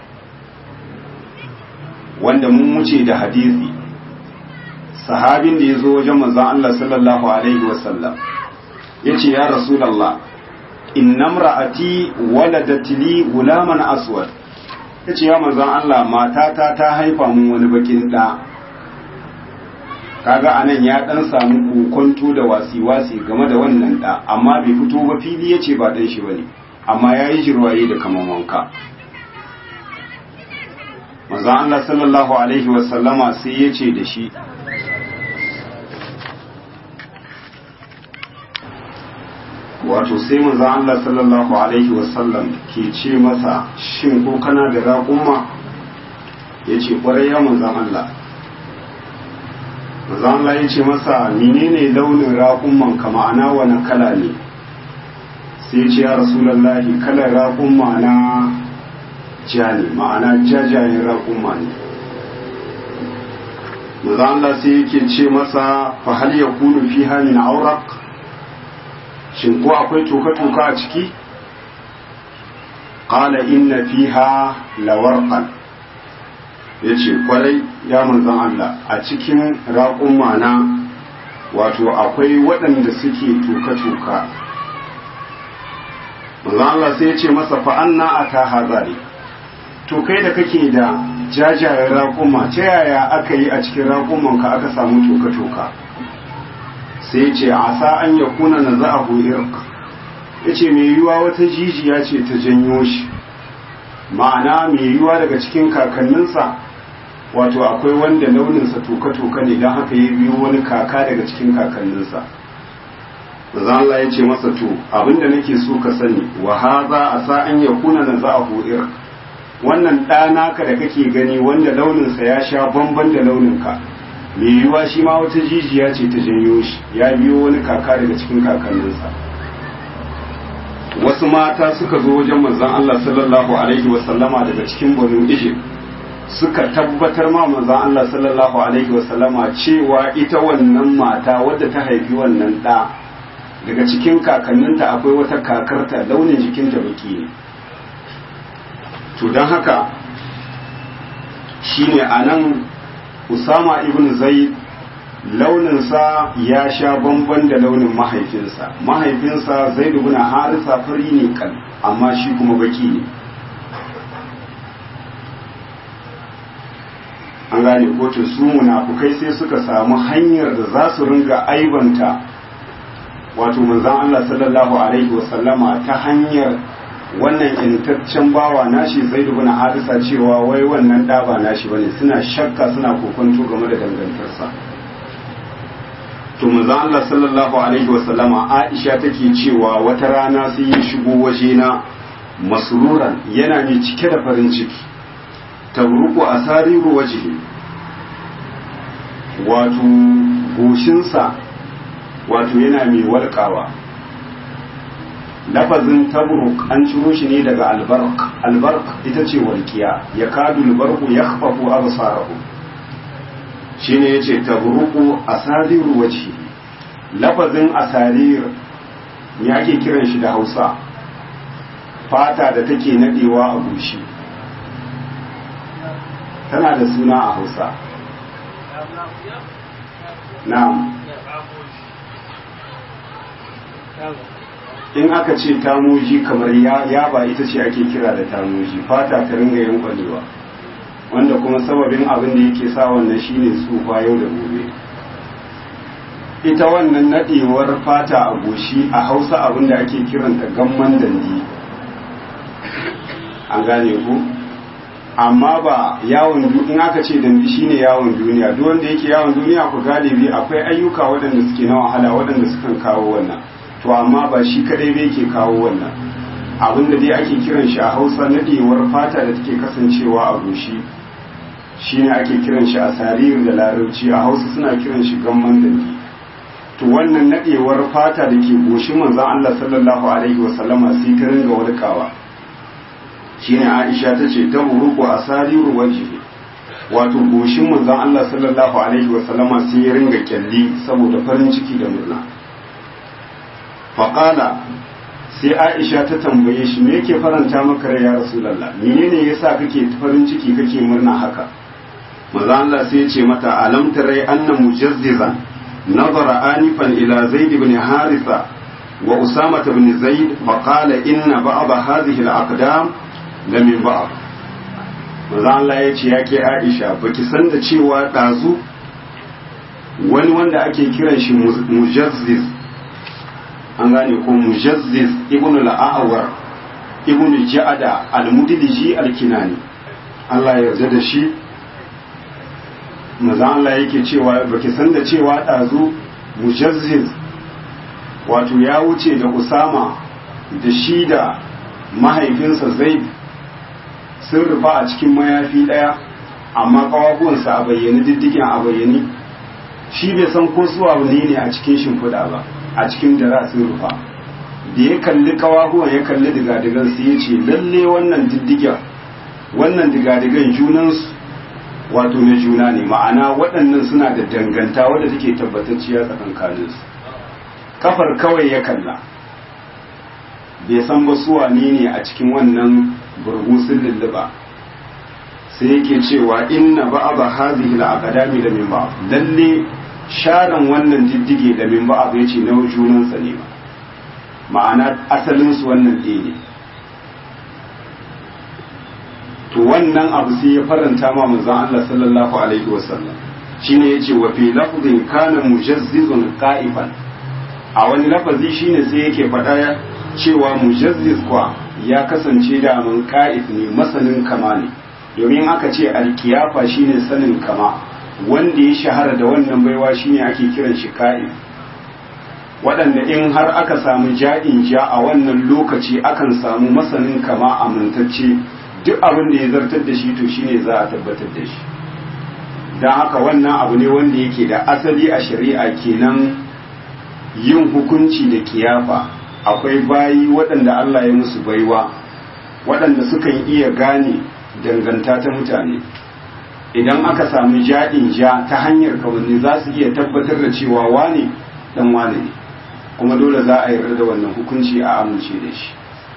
Wanda mun wuce da hadisi, sahabin da ya zo wajen manzon Allah sallallahu alaihi wasallam ya ce, ya Rasulallah, inna imra'ati waladat li gulaman aswad. Ya ce, ya manzon Allah, matata ta haifa mun wani bakin ɗa. Kaga anan ya dan samu kokonto da wasi-wasi game da wannan da, amma bai fito ba fili yace ba dan shi bane, amma yayi jirwaye da kaman wanka. Manzo Allah sallallahu alaihi wasallama sai yace da shi, wato sai manzo Allah sallallahu alaihi wasallam ke ce masa, shin ko kana da raƙuma? Yace kwarai ya manzo Allah. Zan Allah ya ce masa, menene launin raƙumman ka, ma'ana wani kala ne? Sai ce, ya Rasulallahi, kalar raƙumma na ja ne, ma'ana jajayen raƙumma ne. Zan Allah sai yake ce masa, fa hal yakunu fiha min awraq? Shin ko akwai toka-toka a ciki? Qala inna fiha lawarqan. Ya ce, kwarai ya manzan Allah, a cikin raƙun mana wato akwai waɗanda suke tuka-tuka. Manzan Allah sai ya ce masa, fa'anna a ta hazari, to kai da kake da jajayen raƙuma, ta yaya aka yi a cikin raƙumanka aka samu tuka-tuka? Sai ya ce, a sa'an ya kuna na za a irk. Ya ce, mai yiwuwa wata jijiya ce ta janyo shi, ma'ana mai yiwuwa daga cikin kakanninsa, wato akwai wanda launinsa toka-toka ne, don haka ya biyo wani kaka daga cikin kakanninsa. Maza Allah ya ce masa, to abinda nake so ka sani, wa haza a sa'an ya kuna na za a hu'ir, wannan ɗanaka da kake gani wanda launinsa ya sha bamban da launinka, mai yiwuwa shi ma wata jijiya ce ta janyo shi, ya biyo wani kaka daga cikin kakanninsa. Wasu mata suka zo wajen manzon Allah sallallahu alaihi wasallama daga cikin Banu Ishaq, suka tabbatar ma manzon Allah sallallahu alaihi wasallama cewa ita wannan mata wadda ta haifi wannan ɗa daga cikin kakanninta akwai wata kakarta launin jikinta baki ne. To don haka shine anan Usama ibn Zaid launinsa ya sha bamban da launin mahaifinsa. Mahaifinsa Zaid ibn Harisa fari ne kan, amma shi kuma baki ne. An gane ko to su munafukai sai suka samu hanyar da za su ringa aibanta wato manzon Allah sallallahu alaihi wasallama ta hanyar wannan intaccen bawa nashi Zaid ibn Harisa cewa wai wannan da ba nashi bane, suna shakka suna kokonto game da dangantarsa. To manzon Allah sallallahu alaihi wasallama Aisha take cewa wata rana sai ya shigo wajena masruran yana mai cike da farin ciki, tabruku asariru wajhi, wato goshinsa wato yana mai walƙawa. Lafazin tabruk an ciro shi ne daga albark. Albark ita ce walƙiya, ya kadu albarku ya hafafu absarahu, shine yace tabruku asariru wajhi. Lafazin asarir me ake kiran shi da Hausa? Fata da take nadewa a goshi, tana da suna a Hausa. Na'am. In aka ce tamoji kamar ya ba ita ce ake kira da tamoji, fata ta ringa yankwanewa, wanda kuma sababin abin da yake sa wannan shine tsufa yau da gobe. Ita wannan nadewar fata a goshi a Hausa abin da ake kiranta gamman dandi, an gane ku? Amma ba yawon duniya. In aka ce dandi shine yawon duniya, duk wanda yake yawon duniya ku galibi akwai ayyuka waɗanda suke na wahala waɗanda sukan kawo wannan, to amma ba shi kadai bai ke kawo wannan. Abin da dai ake kiran shi a Hausa nadewar fata da take kasancewa a goshi shine ake kiran shi a sarir da larabci, a Hausa suna kiran shi gamman dandi. To wannan nadewar fata da ke goshin manzon Allah sallallahu alaihi wasallama sai ta ringa walƙawa. Shine Aisha ta ce ta buruku a sariru wajihi, wato goshin manzon Allah sallallahu alaihi wasallama sai ya ringa kyalli saboda farin ciki da murna. Faƙala sai Aisha ta tambaye shi, me yake faranta maka rai ya Rasulullah, menene yasa kake farin ciki kake murna haka? Manzon Allah sai ya ce mata, alam tarai anna mujazzizan nazara anifan ila Zaid ibn Haritha wa Usama ibn Zaid faqala inna ba'd hadhihi al-aqdam lamin ba'a. Manzo Allah ya ce yake Aisha baki san da cewa dazu wani wanda ake kiran shi Mujazziz, an gane ko Mujazziz ibn al-A'war ibn Ja'ada al-Mudliji al-Kinani, Allah ya yarda da shi. Manzo Allah yake cewa baki san da cewa dazu Mujazziz wato ya wuce da Usama da shi da mahaifinsa Zaid sun rufa a cikin mayafi ɗaya, amma kawabuwansa a bayyane, diddigin a bayyane, shi bai san ko suwa ne ne a cikin shimfiɗa ba, a cikin dara sun rufa. Da ya kalli kawabuwan ya kalli digadigan su ya ce lalle wannan diddigen wannan digadigan junansu wato na juna ne, ma'ana waɗannan suna da danganta wadda take tabbatacciya tsakankaninsu. Kafar kawai ya kalla, bai san ba suwa ne ne a cikin wannan burgusun lulluba. Sai yake cewa inna ba'aba hadhihi al-aqdami da min ba'd, lalle sharan wannan diddige da min ba'd yace na junan sa ne, ma'ana asalin su wannan ɗaya ne. To wannan abu sai ya faranta ma manzon Allah sallallahu alaihi wasallam, shine yace wa fi lafdhin kana mujazzizun qa'ifan, a wani lafazi shine sai yake faɗa cewa mujazziz kwa ya kasance da mun ka'if ne, masanin kama ne. Domin aka ce alkiyafa shine sanin kama, wanda ya shahara da wannan baiwa shine ake kiran shi ka'if. Waɗanda in har aka samu ja'in ja a wannan lokaci akan samu masanin kama amintacce, duk abin da ya zartar da shi to shine za a tabbatar da shi. Don haka wannan abu ne wanda yake da asali a shari'a, kenan yin hukunci da kiyafa. Akwai bayi waɗanda Allah ya musu baiwa, waɗanda sukan iya gane danganta ta mutane, idan aka samu jaɗin ja ta hanyar kamanni za su iya tabbatar da cewa wane dan wane ne, kuma dole za a yarda da wannan hukunci a amince da shi.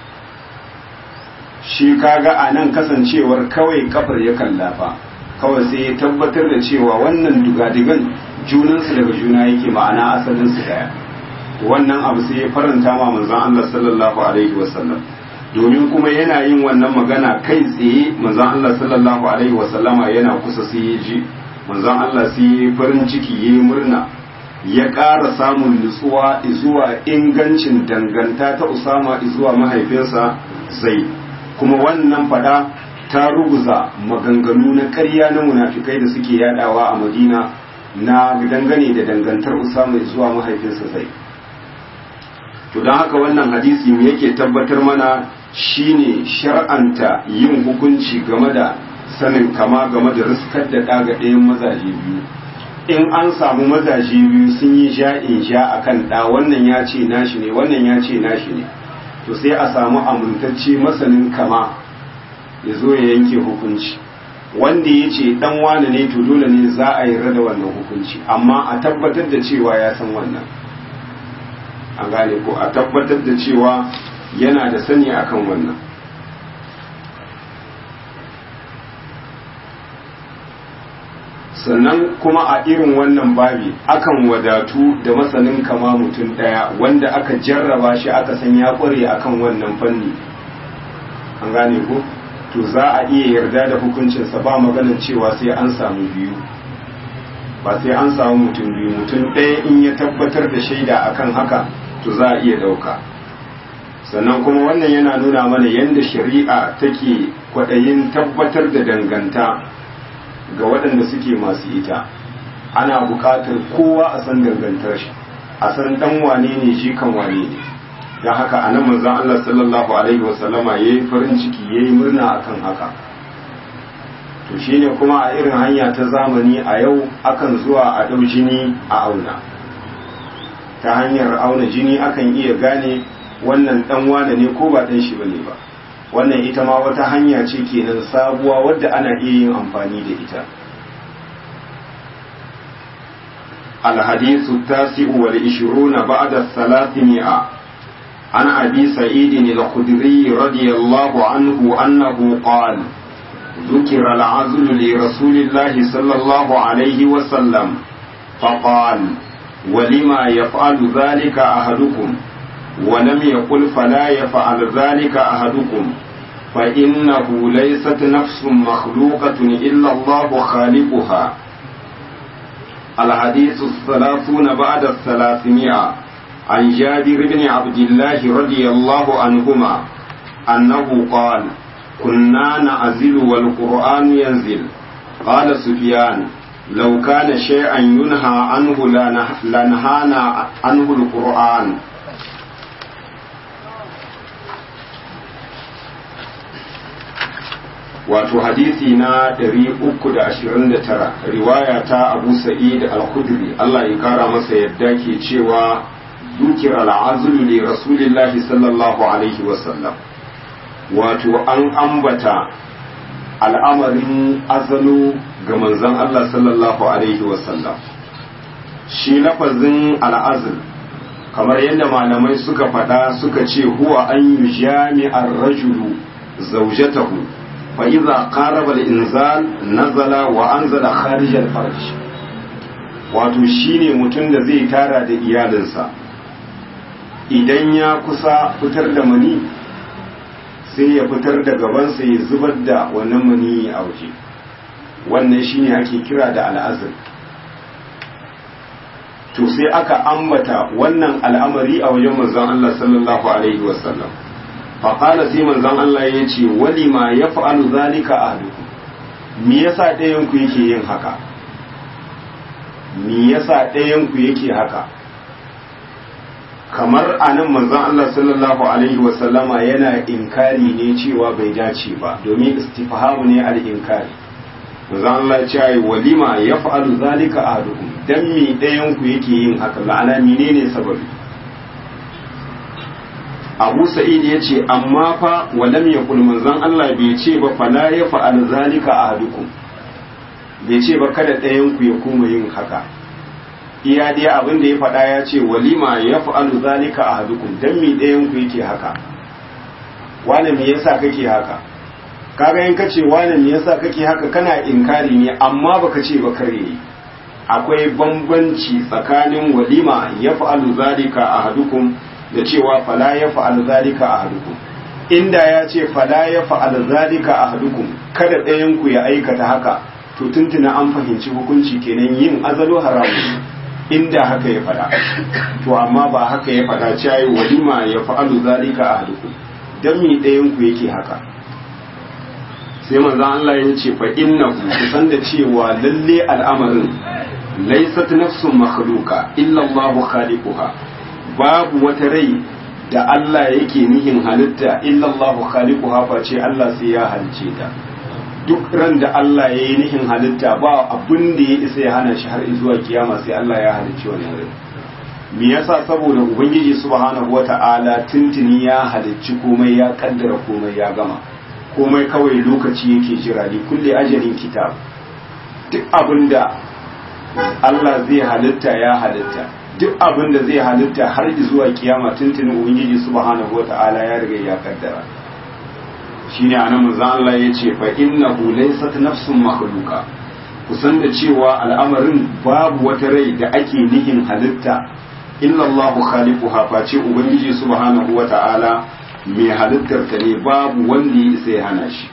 Shi kaga a nan kasancewar kawai kafar ya kallafa, kawai sai ya tabbatar da cewa wannan dugadigan junansu daga juna yake, ma'ana asalinsu daya. Wannan abu sai ya faranta ma manzon Allah sallallahu alaihi wasallam, domin kuma yana yin wannan magana kai tsaye manzon Allah sallallahu alaihi wasallama yana kusa sai ya ji manzon Allah sai ya farin ciki ya murna, ya ƙara samun nutsuwa zuwa ingancin danganta ta Usama zuwa mahaifinsa Zaid. Kuma wannan fada ta ruguza maganganu na ƙarya na munafikai da suke yadawa a Madina na dangane da dangantar Usama zuwa mahaifinsa Zaid. To don haka wannan hadisi mu yake tabbatar mana shine shar'anta yin hukunci game da sanin kama game da riskar da ɗaga ɗayan mazaje biyu. In an samu mazaje biyu sun yi ja'in ja akan ɗa, wannan ya ce nashi ne, wannan ya ce nashi ne, to sai a samu amintacce masanin kama ya zo ya yanke hukunci. Wanda ya ce ɗan wane ne, to dole ne za a yarda da wannan hukunci, amma a tabbatar da cewa ya san wannan. An gane ko a tabbatar da cewa yana da sani akan wannan. Sannan kuma a irin wannan babi akan wadatu da masanin kama mutum ɗaya wanda aka jarraba shi aka san ya ƙware akan wannan fanni. An gane ko to za a iya yarda da hukuncinsa, ba maganar cewa sai an samu biyu, ba sai an samu mutum biyu, mutum ɗaya in ya tabbatar da shaida akan haka to za a iya ɗauka. Sannan kuma wannan yana nuna mana yadda shari'a take kwaɗayin tabbatar da danganta ga waɗanda suke masu ita. Ana buƙatar kowa a san dangantar shi, a san ɗan wane ne shi kan wane ne. Don haka a nan manzon Allah sallallahu alaihi wasallama ya yi farin ciki, ya yi murna akan haka. To shine kuma a irin hanya ta zamani a yau akan zuwa a ɗau jini a auna. Ta hanyar auna jini akan iya gane wannan dan wane ne ko ba dan shi bane ba. Wannan ita ma wata hanya ce kenan sabuwa wadda ana iya yin amfani da ita. الحديث التاسع والعشرون بعد الثلاثمائة عن أبي سعيد الخدري رضي الله عنه أنه قال ذكر العزل لرسول الله صلى الله عليه وسلم فقال ولما يفعل ذلك أحدكم ولم يقل فلا يفعل ذلك أحدكم فإنه ليست نفس مخلوقة إلا الله خالقها. الحديث الثلاثون بعد الثلاثمائة عن جابر بن عبد الله رضي الله عنهما أنه قال كنا نعزل والقرآن ينزل. قال سفيان لو كان شيئا ينهى عنه لنهانا عنه القرآن. wato hadisi na ɗari uku da ashirin da tara riwaya ta Abu Sa'id al-Khudri Allah ya kara masa yadda ke cewa dukira al-azlu li rasulillahi sallallahu alaihi wasallam, wato an ambata al'amarin azalu ga manzon Allah sallallahu alaihi wasallam. Shi lafazin al'azl kamar yadda malamai suka faɗa suka ce huwa an yujami'ar rajulu zawjatahu فإذا قارب الإنزال نزل وأنزل خارج الفرج. wato shine mutum da zai tara da iyalinsa idan ya kusa fitar da mani sai ya fitar da gabansa ya zubar da wannan mani a waje, wannan shine ake kira da al'azr. To sai aka ambata wannan al'amari a wajen manzon Allah sallallahu alaihi wasallam. faƙala sai manzon Allah ya ce wali ma ya fa'alu zalika ahaduku, me yasa ɗayanku yake yin haka, me yasa ɗayanku yake haka. Kamar anan manzon Allah sallallahu alaihi wasallama yana inkari ne cewa bai dace ba, domin istifhamu ne al-inkari. manzon Allah ya ce wali ma ya fa'alu zalika ahaduku, dan me ɗayanku yake yin haka, ma'ana menene sababi. Abu Sa'id ya ce amma fa walam yaqul manzon Allah bai ce ba fala ya fa'al zalika ahadukum, bai ce ba kada ɗayan ku ya koma yin haka. Iya dai abin da ya faɗa ya ce walima ya fa'alu zalika ahadukum, dan mi ɗayan ku yake haka, wane me yasa kake haka? Kaga in kace wane me yasa kake haka kana inkari ne, amma baka ce ba kare. Akwai bambanci tsakanin walima ya fa'alu zalika ahadukum da cewa fala ya fa'alu zalika ahadukum. Inda ya ce fala ya fa'alu zalika ahadukum, kada ɗayan ku ya aikata haka, to tuntuna an fahimci hukunci kenan yin azalo haramun. Inda haka ya faɗa, to amma ba haka ya faɗa, cewa walima ya fa'alu zalika ahadukum, dan mi ɗayan ku yake haka. Sai manzon Allah ya ce fa innahu, kusan da cewa lalle al'amarin laysat nafsun makhluqa illa Allahu khaliquha, babu wata rai da Allah yake nihin halitta illa Allahu khaliquha, face Allah sai ya halice ta. Duk ran da Allah ya yi nihin halitta ba abin da ya isa ya hana shi har zuwa kiyama, sai Allah ya halicci wannan rai. Me yasa? Saboda Ubangiji subhanahu wata'ala tuntuni ya halicci komai, ya kaddara komai, ya gama komai, kawai lokaci yake jira, li kulli ajalin kitab. Duk abin da Allah zai halitta ya halitta, duk abin da zai halitta har zuwa kiyama tuntuni Ubangiji subhanahu wata'ala ya riga ya kaddara. Shine anan manzon Allah ya ce fa innahu laysat nafsun makhluqa, kusan da cewa al'amarin babu wata rai da ake nihin halitta illa Allahu khaliquha, face Ubangiji subhanahu wata'ala mai halittar ta ne, babu wanda ya isa ya hana shi.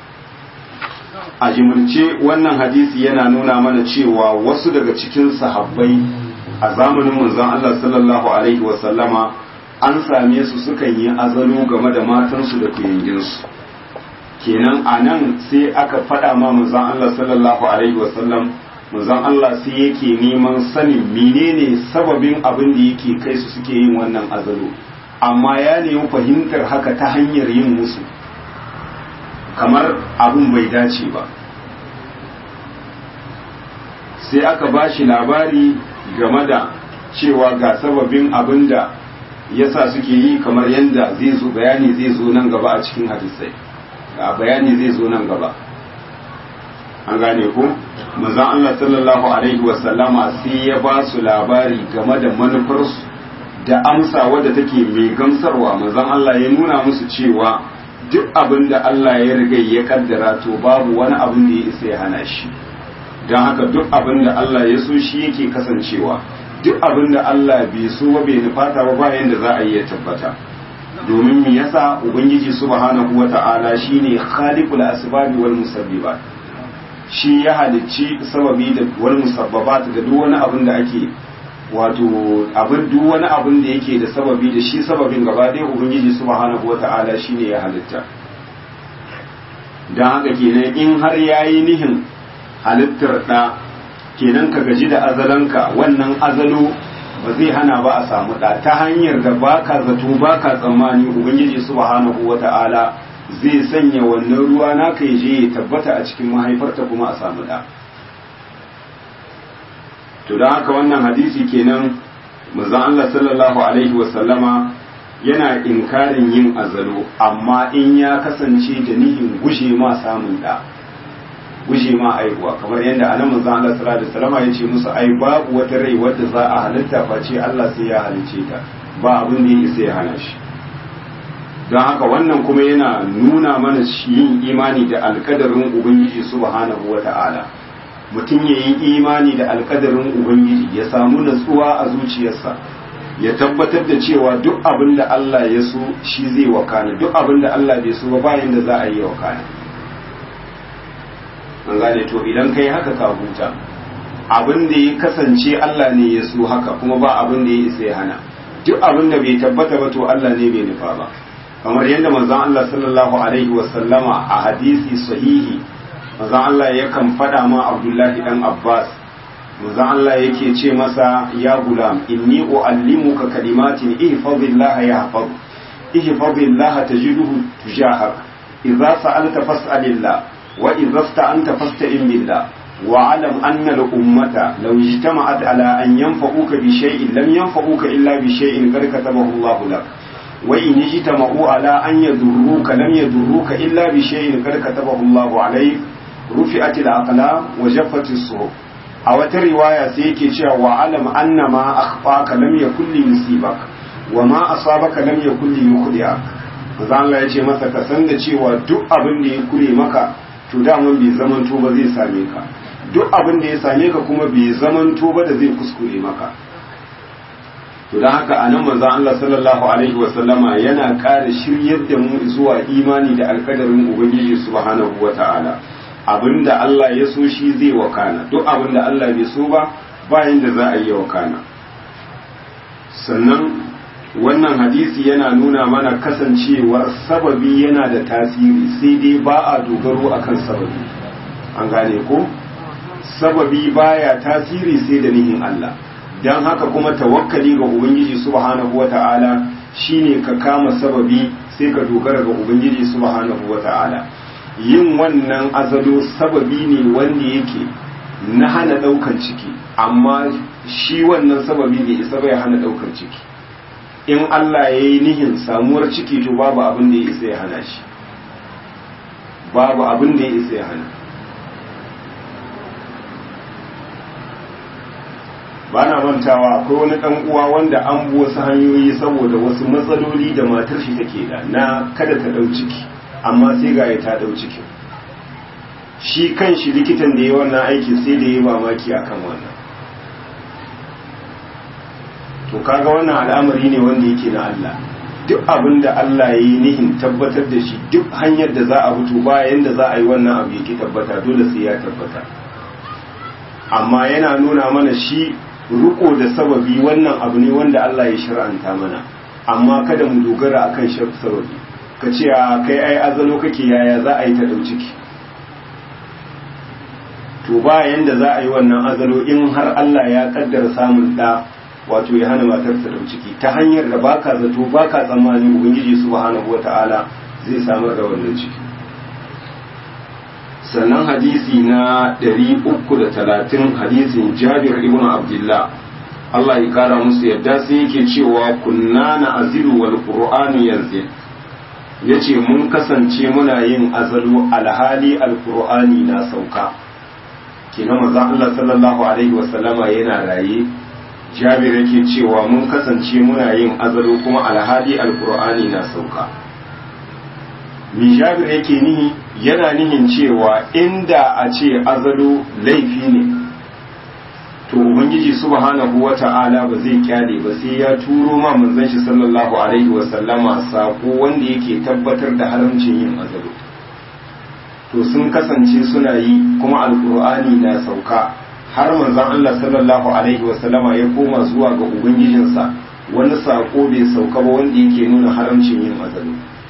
A jimilce wannan hadisi yana nuna mana cewa wasu daga cikin sahabbai a zamanin manzon Allah sallallahu alaihi wa sallama an same su sukan yi azalo game da matansu da kuyanginsu. Kenan a nan sai aka faɗa ma manzon Allah sallallahu alaihi wasallam, manzon Allah sai yake neman sanin menene sababin abin da yake kai su suke yin wannan azalo, amma ya nemi fahimtar haka ta hanyar yin musu, kamar abin bai dace ba. Sai aka ba shi labari game da cewa ga sababin abin da yasa suke yi, kamar yadda zai zo bayani zai zo nan gaba a cikin hadisai. A bayani zai zo nan gaba, an gane ko manzon Allah sallallahu alaihi wasallama sai ya ba su labari game da manufarsu da amsa wadda take mai gamsarwa. Manzon Allah ya nuna musu cewa duk abin da Allah ya riga ya kaddara to babu wani abin da ya isa ya hana shi, don haka duk abin da Allah ya so shi yake kasancewa, duk abin da Allah bai so ba bai nufata ba bayan da za a yi ya tabbata. Domin me yasa? Ubangiji subhanahu wata'ala shine khaliqul asbabi wal musabbibat, shi ya halicci sababi da wal musabbabat da duk wani abin da ake wato abin duk wani abin da yake da sababi da shi sababin gaba ɗaya Ubangiji subhanahu wata'ala shine ya halitta. Dan haka kenan in har yayi nihin halittar da, kenan ka gaji da azalanka, wannan azalo ba zai hana ba a samu ɗa ta hanyar da baka zato baka tsammani. Ubangiji subhanahu wata'ala zai sanya wannan ruwa naka ya je ya tabbata a cikin mahaifarta kuma a samu ɗa. To don haka wannan hadisi kenan manzon Allah sallallahu alaihi wasallama yana inkarin yin azalo, amma in ya kasance da nihin gushe ma samun ɗa, guje ma aihuwa, kamar yadda anan manzon Allah sallallahu alaihi wasallam ya ce musu ai babu wata rai wadda za a halitta face Allah sai ya halice ta, ba abin da yake sai ya hana shi. Don haka wannan kuma yana nuna mana yin imani da alkadarin Ubangiji subhanahu wata'ala. Mutum ya yi imani da alkadarin Ubangiji, ya samu natsuwa a zuciyarsa, ya tabbatar da cewa duk abin da Allah ya so shi zai wakana, duk abin da Allah bai so ba bayan da za a yi wakana. An gane to idan kai haka ka huta, abin da ya kasance Allah ne ya so haka, kuma ba abin da ya isa ya hana. Duk abin da bai tabbata ba to Allah ne bai nufa ba, kamar yadda manzon Allah sallallahu alaihi wa sallama a hadisi sahihi manzon Allah yakan faɗa ma Abdullahi dan Abbas, manzon Allah yake ce masa ya gulam inni uallimuka kalimatin ihfazillaha yahfaz ihfazillaha tajiduhu tujahak idza sa'alta fas'alillah wa idza ista'anta fasta'in billah wa'alam anna al-ummata law ijtama'at ala an yanfa'uka bi shay'in lam yanfa'uka illa bi shay'in qad katabahu Allah lak wa in ijtama'u ala an yadurruka lam yadurruka illa bi shay'in qad katabahu Allah alayk rufi'atil aqlam wa jaffatis suhuf a wata riwaya sai yake cewa wa alam annama akhfaka lam yakul li yusibak wa ma asabaka lam yakul li yukhdiak manzo Allah ya ce masa ka san da cewa duk abin da ya kure maka to daman bai zaman to ba zai same ka duk abin da ya same ka kuma bai zaman to ba da zai kuskure maka to dan haka anan manzo Allah sallallahu alaihi wa sallama yana ƙara shiryar da mu zuwa imani da alƙadarin ubangiji subhanahu wata'ala abinda Allah ya so shi zai wakana duk abinda Allah bai so ba bayan da za a yi wakana sannan wannan hadisi yana nuna mana kasancewar sababi yana da tasiri sai dai ba a dogaro akan sababi an gane ko sababi baya tasiri sai da nihin Allah dan haka kuma tawakkali ga ubangiji subhanahu wata'ala shine ka kama sababi sai ka dogara ga ubangiji subhanahu wata'ala yin wannan azalo sababi ne wanda yake na hana daukan ciki amma shi wannan sababi bai isa bai hana daukan ciki in Allah ya yi nihin samuwar ciki to babu abin da ya isa ya hana shi babu abin da ya isa ya hana ba na mantawa akwai wani dan uwa wanda an bu wasu hanyoyi saboda wasu matsaloli da matar shi take da na kada ta dau ciki amma sai ga ya ta dau ciki shi kan shi likitan da ya wannan aiki sai da ya mamaki akan wannan to kaga wannan al'amari ne wanda yake na Allah duk abin da Allah ya yi nihin tabbatar da shi duk hanyar da za a fito bayan da za a yi wannan abu yake tabbata dole sai ya tabbata amma yana nuna mana shi riko da sababi wannan abu ne wanda Allah ya shar'anta mana amma kada mu dogara akan sababi ka ce a kai ai azalo kake yaya za a yi ta dau ciki to bayan da za a yi wannan azalo in har Allah ya kaddara samun da wato ya hana matar ta dau ciki ta hanyar da baka zato baka tsammani ubangiji subhanahu wataala zai samar da wannan ciki sannan hadisi na ɗari uku da talatin hadisin Jabir ibn Abdullah Allah ya kara musu yadda sai yake cewa kunna na azilu wal qur'anu yanzil yace mun kasance muna yin azalu alhali alqur'ani na sauka kina manzo Allah sallallahu alaihi wasallama yana raye Jabir yake cewa mun kasance muna yin azalu kuma alhali alqur'ani na sauka mi Jabir yake nihi yana nihin cewa inda a ce azalu laifi ne to ubangiji subhanahu wata'ala ba zai kyale ba sai ya turo ma manzon shi sallallahu alaihi wa sallama sako wanda yake tabbatar da haramcin yin azalu to sun kasance suna yi kuma alqur'ani na sauka har manzon Allah sallallahu alaihi wa sallama ya koma zuwa ga ubangijinsa wani sako bai sauka ba wanda yake nuna haramcin yin azalu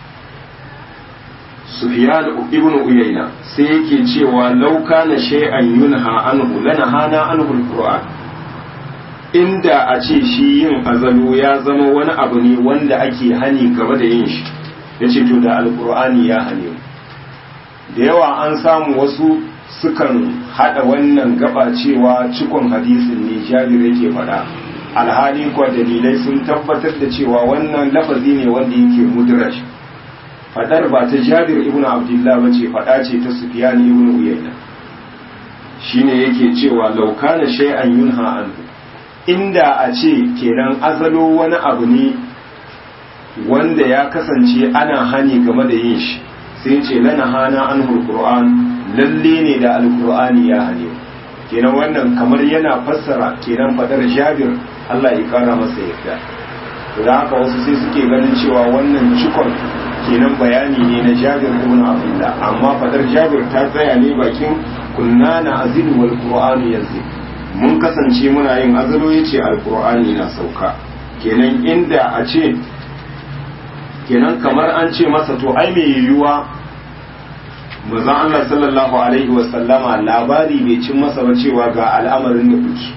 Sufyan ibn Uyayna sai yake cewa law kana shay'an yunha anhu lanahana anhu alquran inda a ce shi yin azalu ya zama wani abu ne wanda ake hani game da yin shi yace to da alqur'ani ya hane da yawa an samu wasu sukan hada wannan gaba cewa cikon hadisin ne Jabir yake faɗa alhali kwa dalilai sun tabbatar da cewa wannan lafazi ne wanda yake mudrash fadar ba ta Jabir ibn Abdullah bace fada ce ta Sufyan ibn Uyayna shine yake cewa law kana shay'an yunha anhu inda a ce kenan azalo wani abu ne wanda ya kasance ana hani game da yin shi sai ce lana hana anhu alquran lalle ne da alqur'ani ya hane kenan wannan kamar yana fassara kenan fadar Jabir Allah ya kara masa yarda da haka wasu sai suke ganin cewa wannan cikon kenan bayani ne na Jabir ibn Abdullah amma fadar Jabir ta tsaya ne bakin kunna na azilu wal qur'anu yanzu mun kasance muna yin azalo yace alqur'ani na sauka kenan inda a ce kenan kamar an ce masa to ai me yiwuwa manzon Allah sallallahu alaihi wa sallama labari bai cin masa ba cewa ga al'amarin da kuke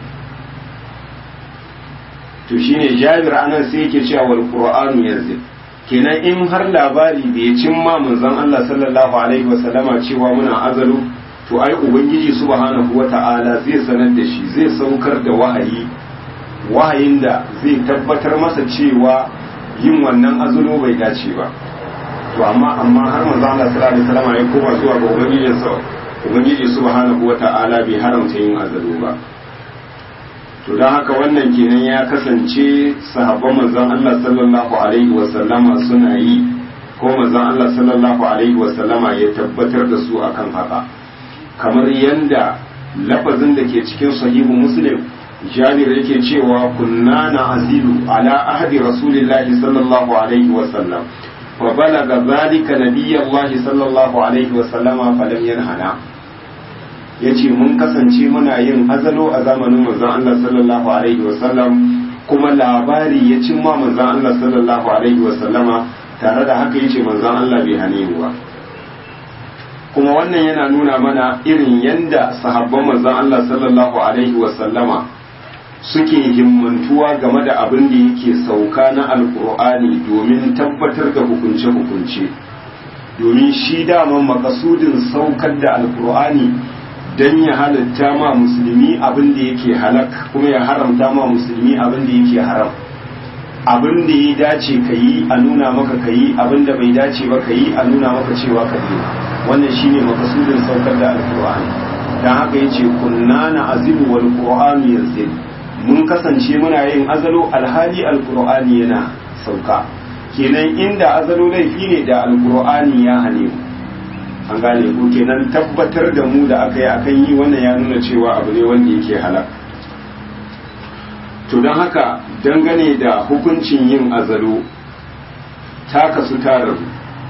to shine Jabir anan sai yake cewa wal qur'anu yanzu kenan in har labari bai cimma manzon Allah sallallahu alaihi wasallama cewa muna azalu to ai ubangiji subhanahu wata'ala zai sanar da shi zai saukar da wahayi wahayin da zai tabbatar masa cewa yin wannan azalu bai dace ba to amma amma har manzon Allah sallallahu alaihi wasallama ya koma zuwa ga ubangijinsa ubangiji subhanahu wata'ala bai haramta yin azalo ba. To don haka wannan kenan ya kasance sahabban manzon Allah sallallahu alaihi wasallama suna yi, ko manzon Allah sallallahu alaihi wasallama ya tabbatar da su akan haka, kamar yanda lafazin da ke cikin sahihu muslim jabir yake cewa kunna na azilu ala ahdi rasulillahi sallallahu alaihi wasallam wa balaga zalika nabiyallahi sallallahu alaihi wasallama falam yanhana. ya ce mun kasance muna yin azalo a zamanin manzon Allah sallallahu alaihi wasallam, kuma labari ya cimma manzon Allah sallallahu alaihi wasallama, tare da haka yace manzon Allah bai hane mu ba. Kuma wannan yana nuna mana irin yanda sahabban manzon Allah sallallahu alaihi wasallama suke himmantuwa game da abin da yake sauka na alkur'ani domin tabbatar da hukunce-hukunce, domin shi daman makasudin saukar da alkur'ani don ya halatta ma musulmi abin da yake halak, kuma ya haramta ma musulmi abin da yake haram. Abin da ya dace ka yi a nuna maka ka yi, abin da bai dace ba ka yi a nuna maka cewa ka yi. Wannan shine makasudin saukar da alkur'ani. Dan haka yace kunna na azilu wal qur'anu yanzil, mun kasance muna yin azalo alhali alkur'ani yana sauka. Kenan inda azalo laifi ne da alkur'ani ya hane mu. An gane ko kenan tabbatar da mu da aka yi akan yi wannan ya nuna cewa abu ne wanda yake halak. To don haka dangane da hukuncin yin azalo ta kasu tarar,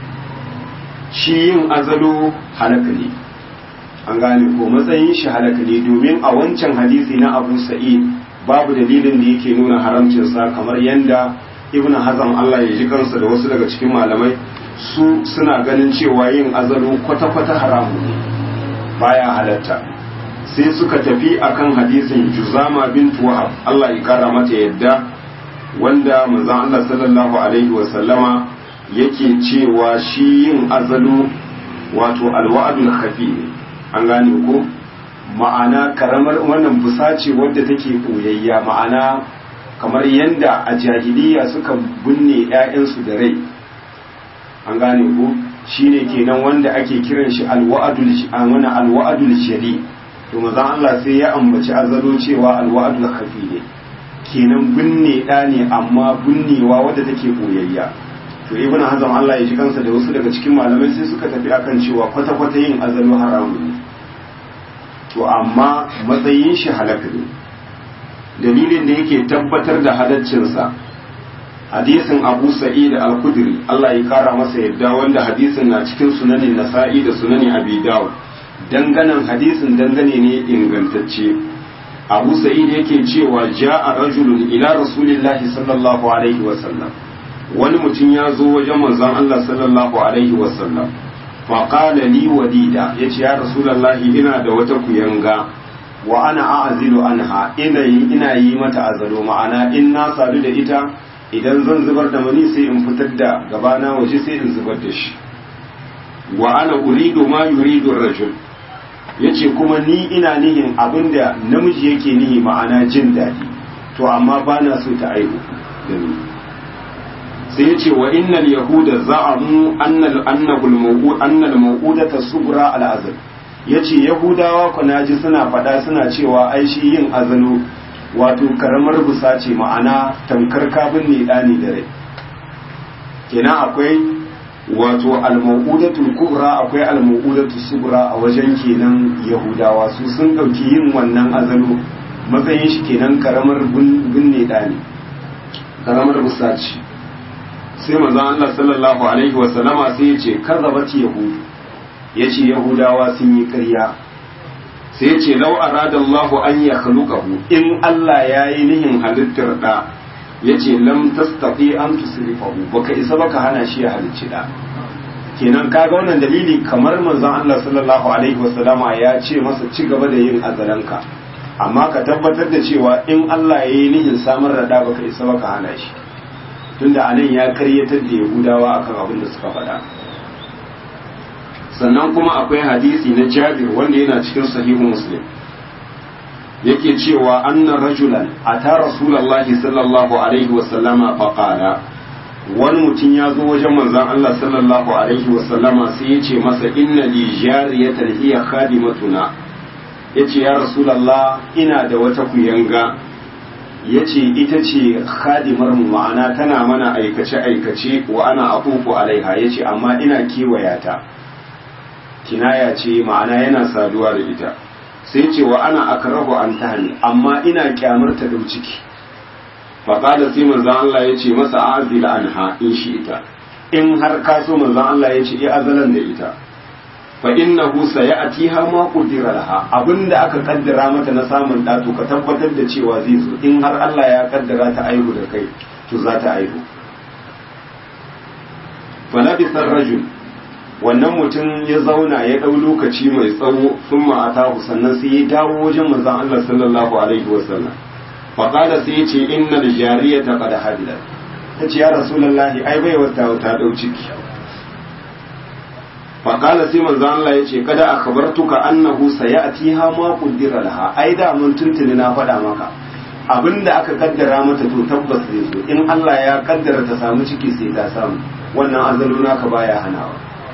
shi yin azalo halaka ne, an gane ko matsayin shi halaka ne, domin a wancan hadisi na Abu Sa'id babu dalilin da yake nuna haramcinsa, kamar yanda Ibn Hazm Allah ya ji kansa da wasu daga cikin malamai su suna ganin cewa yin azalo kwata-kwata haramu ne, baya halatta. Sai suka tafi akan hadisin Juzama bint Wahab Allah ya kara mata yadda, wanda manzon Allah sallallahu alaihi wa sallama yake cewa shi yin azalo wato alwa'dul khafi ne, an gane ko ma'ana karamar wannan busa ce wadda take koyayya, ma'ana kamar yanda a jahiliya suka binne 'ya'yansu da rai, an gane ko shine kenan wanda ake kiran shi alwa'dul amana alwa'dul shari. To manzon Allah sai ya ambaci azalo cewa alwa'dul khafi ne, kenan binne da ne amma binnewa wadda take koyayya. To Ibn Hazm Allah ya ji kansa da wasu daga cikin malamai sai suka tafi akan cewa kwata-kwata yin azalo haramun ne, to amma matsayin shi halaka ne. Dalilin da yake tabbatar da halaccinsa hadisin Abu Sa'id al-Khudri Allah ya kara masa yadda, wanda hadisin na cikin sunanin Nasa'i da sunanin Abi Dawud, danganan hadisin dangane ne ingantacce. Abu Sa'id yake cewa ja'a rajulun ila rasulillahi sallallahu alaihi wa sallam, wani mutum ya zo wajen manzon Allah sallallahu alaihi wa sallam, fa qala li wadida, yace ya rasulullahi ina da wata kuyanga, wa ana a'zilu anha, ina yi ina yi mata azalo, ma'ana in na sadu da ita idan zan zubar da mani sai in fitar da gabana waje sai in zubar da shi. Wa ana uridu ma yuridu rajul, yace kuma ni ina nihin abinda namiji yake nihi, ma'ana jin daɗi, to amma bana so ta aihu da ni. Sai yace wa innal yahuda za'amu annal annabul maw'ud annal maw'udata subra al azal, yace yahudawa ku naji suna faɗa suna cewa ai shi yin azalo wato karamar busa ce, ma'ana tamkar kabin ne ɗani da rai. Kenan akwai wato al-mawudatul kubra, akwai al-mawudatul subra a wajen kenan yahudawa, su sun ɗauki yin wannan azalo matsayin shi kenan karamar binne ɗani, karamar busa ce. Sai manzon Allah sallallahu alaihi wa sallama sai ya ce kazzabat yahudu, yace yahudawa sun yi ƙarya. Sai ce lau aradallahu an ya khaluqahu, in Allah ya yi nihin halittar da, yace lam tastati an tusrifahu, baka isa baka hana shi ya halicci da. Kenan kaga wannan dalili kamar manzon Allah sallallahu alaihi wasallama ya ce masa ci gaba da yin azalanka, amma ka tabbatar da cewa in Allah ya yi nihin samar da da baka isa baka hana shi, tunda anan ya karyatar da Yahudawa akan abin da suka faɗa. Sannan kuma akwai hadisi na Jabir wanda yana cikin sahihu Muslim, yake cewa anna rajulan ata rasulullahi sallallahu alaihi wa sallama fa qala, wani mutum ya zo wajen manzon Allah sallallahu alaihi wasallama sai ya ce masa inna li jariyatan hiya khadimatuna yace ya rasulullah ina da wata kuyanga yace ita ce khadimar mu ma'ana tana mana aikace aikace wa ana aqufu alaiha yace amma ina kiwaya ta kinaya ce ma'ana yana saduwa da ita sai ce wa ana akrahu an tahni amma ina kyamar ta dau ciki faƙada sai manzan Allah ya ce masa azil anha in shi ita in har ka so manzan Allah ya ce ya azalan da ita fa innahu sayatiha ma qudira laha abinda aka kaddara mata na samun da to ka tabbatar da cewa zai zo in har Allah ya kaddara ta aihu da kai to za ta aihu fa labisa rajul wannan mutum ya zauna ya dau lokaci mai tsawo thumma atahu sannan sai ya dawo wajen manzan Allah sallallahu alaihi wasallam faƙada sai ya ce inna da jariya ta ƙada hadila ta ce ya rasulallahi ai bai wata ta ɗau ciki faƙada sai manzo Allah ya ce kada akhbartuka annahu sayatiha ma qaddara laha ai da mun tuntuni na faɗa maka abinda aka kaddara mata to tabbas zai zo in Allah ya kaddara ta samu ciki sai ta samu wannan azalu naka baya hanawa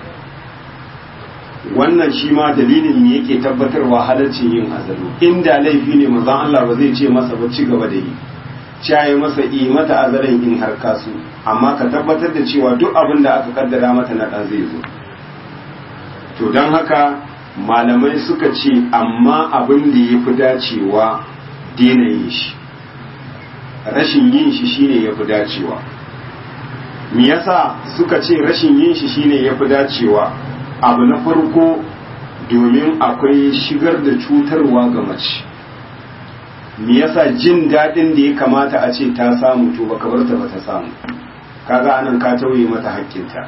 wannan shi ma dalilin ne yake tabbatarwa halaccin yin azalu inda laifi ne manzon Allah ba zai ce masa ba ci gaba da yi caye masa yi mata azalan in har kasu amma ka tabbatar da cewa duk abin da aka kaddara mata na ɗan zai zo to don haka malamai suka ce amma abin da ya fi dacewa daina yin shi rashin yin shi shine ya fi dacewa me yasa suka ce rashin yin shi shine ya fi dacewa abu na farko domin akwai shigar da cutarwa ga mace me yasa jin daɗin da ya kamata a ce ta samu to baka bar ta bata samu kaga anan ka tauye mata haƙƙinta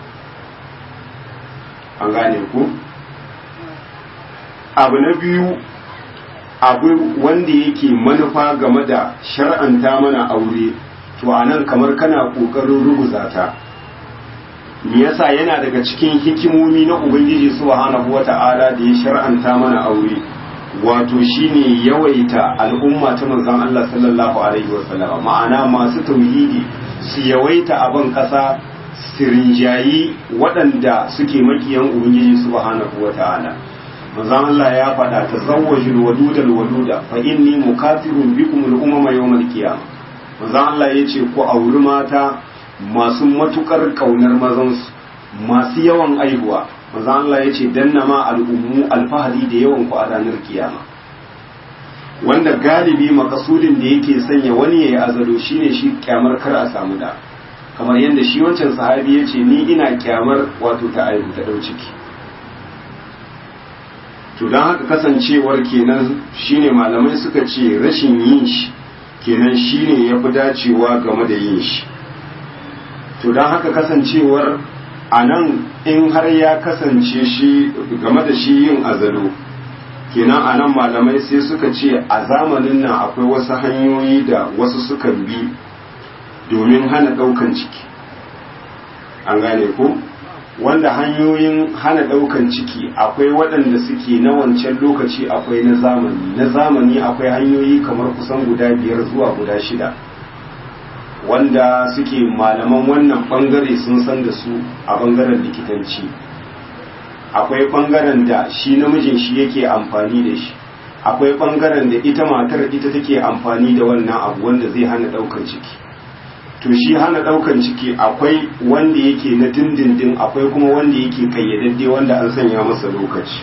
an gane ku abu na biyu abu wanda yake manufa game da shar'anta mana aure to anan kamar kana ƙoƙarin ruguza ta me yasa yana daga cikin hikimomi na ubangiji subhanahu wata'ala da ya shar'anta mana aure wato shine yawaita al'umma ta manzon Allah sallallahu alaihi wasallam ma'ana masu tauhidi su yawaita a ban kasa sirinjayi waɗanda suke makiyan ubangiji subhanahu wata'ala manzon Allah ya faɗa tazawwajul wadudal waduda fa inni mukathirun bikum al-umama yawmal qiyamah manzon Allah yace ku auri mata masu matukar kaunar mazansu masu yawan aihuwa manzo Allah yace danna ma al'ummu alfahari da yawan ku a ranar kiyama wanda galibi makasudin da yake sanya wani yayi azalo shine shi kyamar kar a samu da kamar yadda shi wancan sahabi yace ni ina kyamar wato ta aihu ta dau ciki to dan haka kasancewar kenan shine malamai suka ce rashin yin shi kenan shine yafi dacewa game da yin shi to don haka kasancewar a nan in har ya kasance shi game da shi yin azalo kenan a nan malamai sai suka ce a zamanin nan akwai wasu hanyoyi da wasu suka bi domin hana ɗaukan ciki an gane ko wanda hanyoyin hana ɗaukan ciki akwai waɗanda suke na wancan lokaci akwai na zamani na zamani akwai hanyoyi kamar kusan guda biyar zuwa guda shida wanda suke malaman wannan bangare sun san da su a bangaren likitanci akwai bangaren da shi namijin shi yake amfani da shi akwai bangaren da ita matar ita take amfani da wannan abu wanda zai hana daukan ciki to shi hana daukan ciki akwai wanda yake na dindindin akwai kuma wanda yake kayyadadde wanda an sanya masa lokaci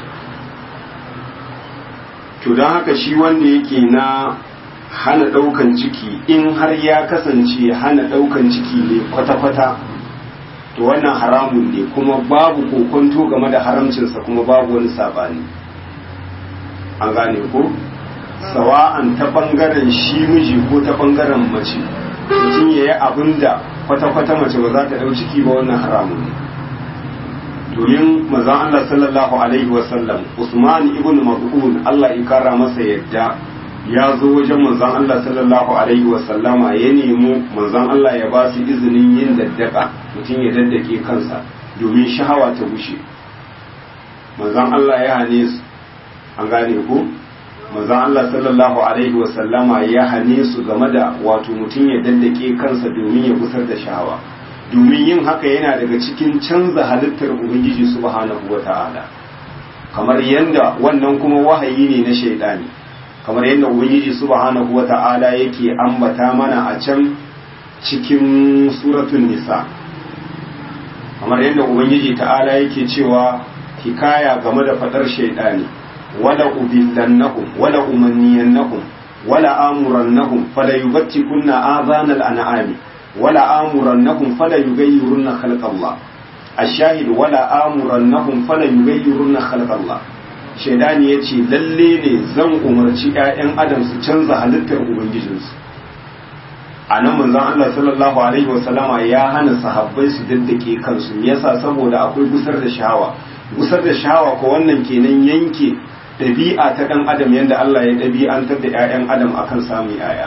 to don haka shi wanda yake na hana ɗaukan ciki in har ya kasance hana ɗaukan ciki ne kwata-kwata to wannan haramun ne kuma babu kokonto game da haramcinsa kuma babu wani sabani an gane ko sawa'an ta ɓangaren shi miji ko ta ɓangaren mace mutum ya yi abin da kwata-kwata mace ba za ta ɗau ciki ba wannan haramun ne domin mazan Allah sallallahu alaihi wasallam Usman ibn Maz'un Allah ya kara masa yadda ya zo wajen manzon Allah sallallahu alaihi wasallama ya nemi manzon Allah ya ba su izinin yin daddaka mutum ya daddake kansa domin shahawa ta bushe manzon Allah ya hane su an gane ko manzon Allah sallallahu alaihi wasallama ya hane su game da wato mutum ya daddake kansa domin ya gusar da shahawa domin yin haka yana daga cikin canza halittar ubangiji subhanahu wata'ala kamar yanda wannan kuma wahayi ne na shaidani kamar yadda ubangiji subhanahu wata'ala yake ambata mana a can cikin suratul nisa kamar yadda ubangiji ta'ala yake cewa hikaya game da fadar shaidani wala udillannahum wala umanniyannahum wala amurannahum fala yubtikunna adhanal an'ami wala amurannahum fala yughayyirunna khalqallah ash-shahid wala amurannahum fala yughayyirunna khalqallah shaidani yace lalle ne zan umarci ƴaƴan adam su canza halittar ubangijinsu anan manzon Allah sallallahu alaihi wasallama ya hana sahabbai su daddake kansu yasa saboda akwai gusar da shahawa gusar da shahawa ko wannan kenan yanke dabi'a ta dan adam yanda Allah ya dabi'antar da ƴaƴan adam akan samun ƴaƴa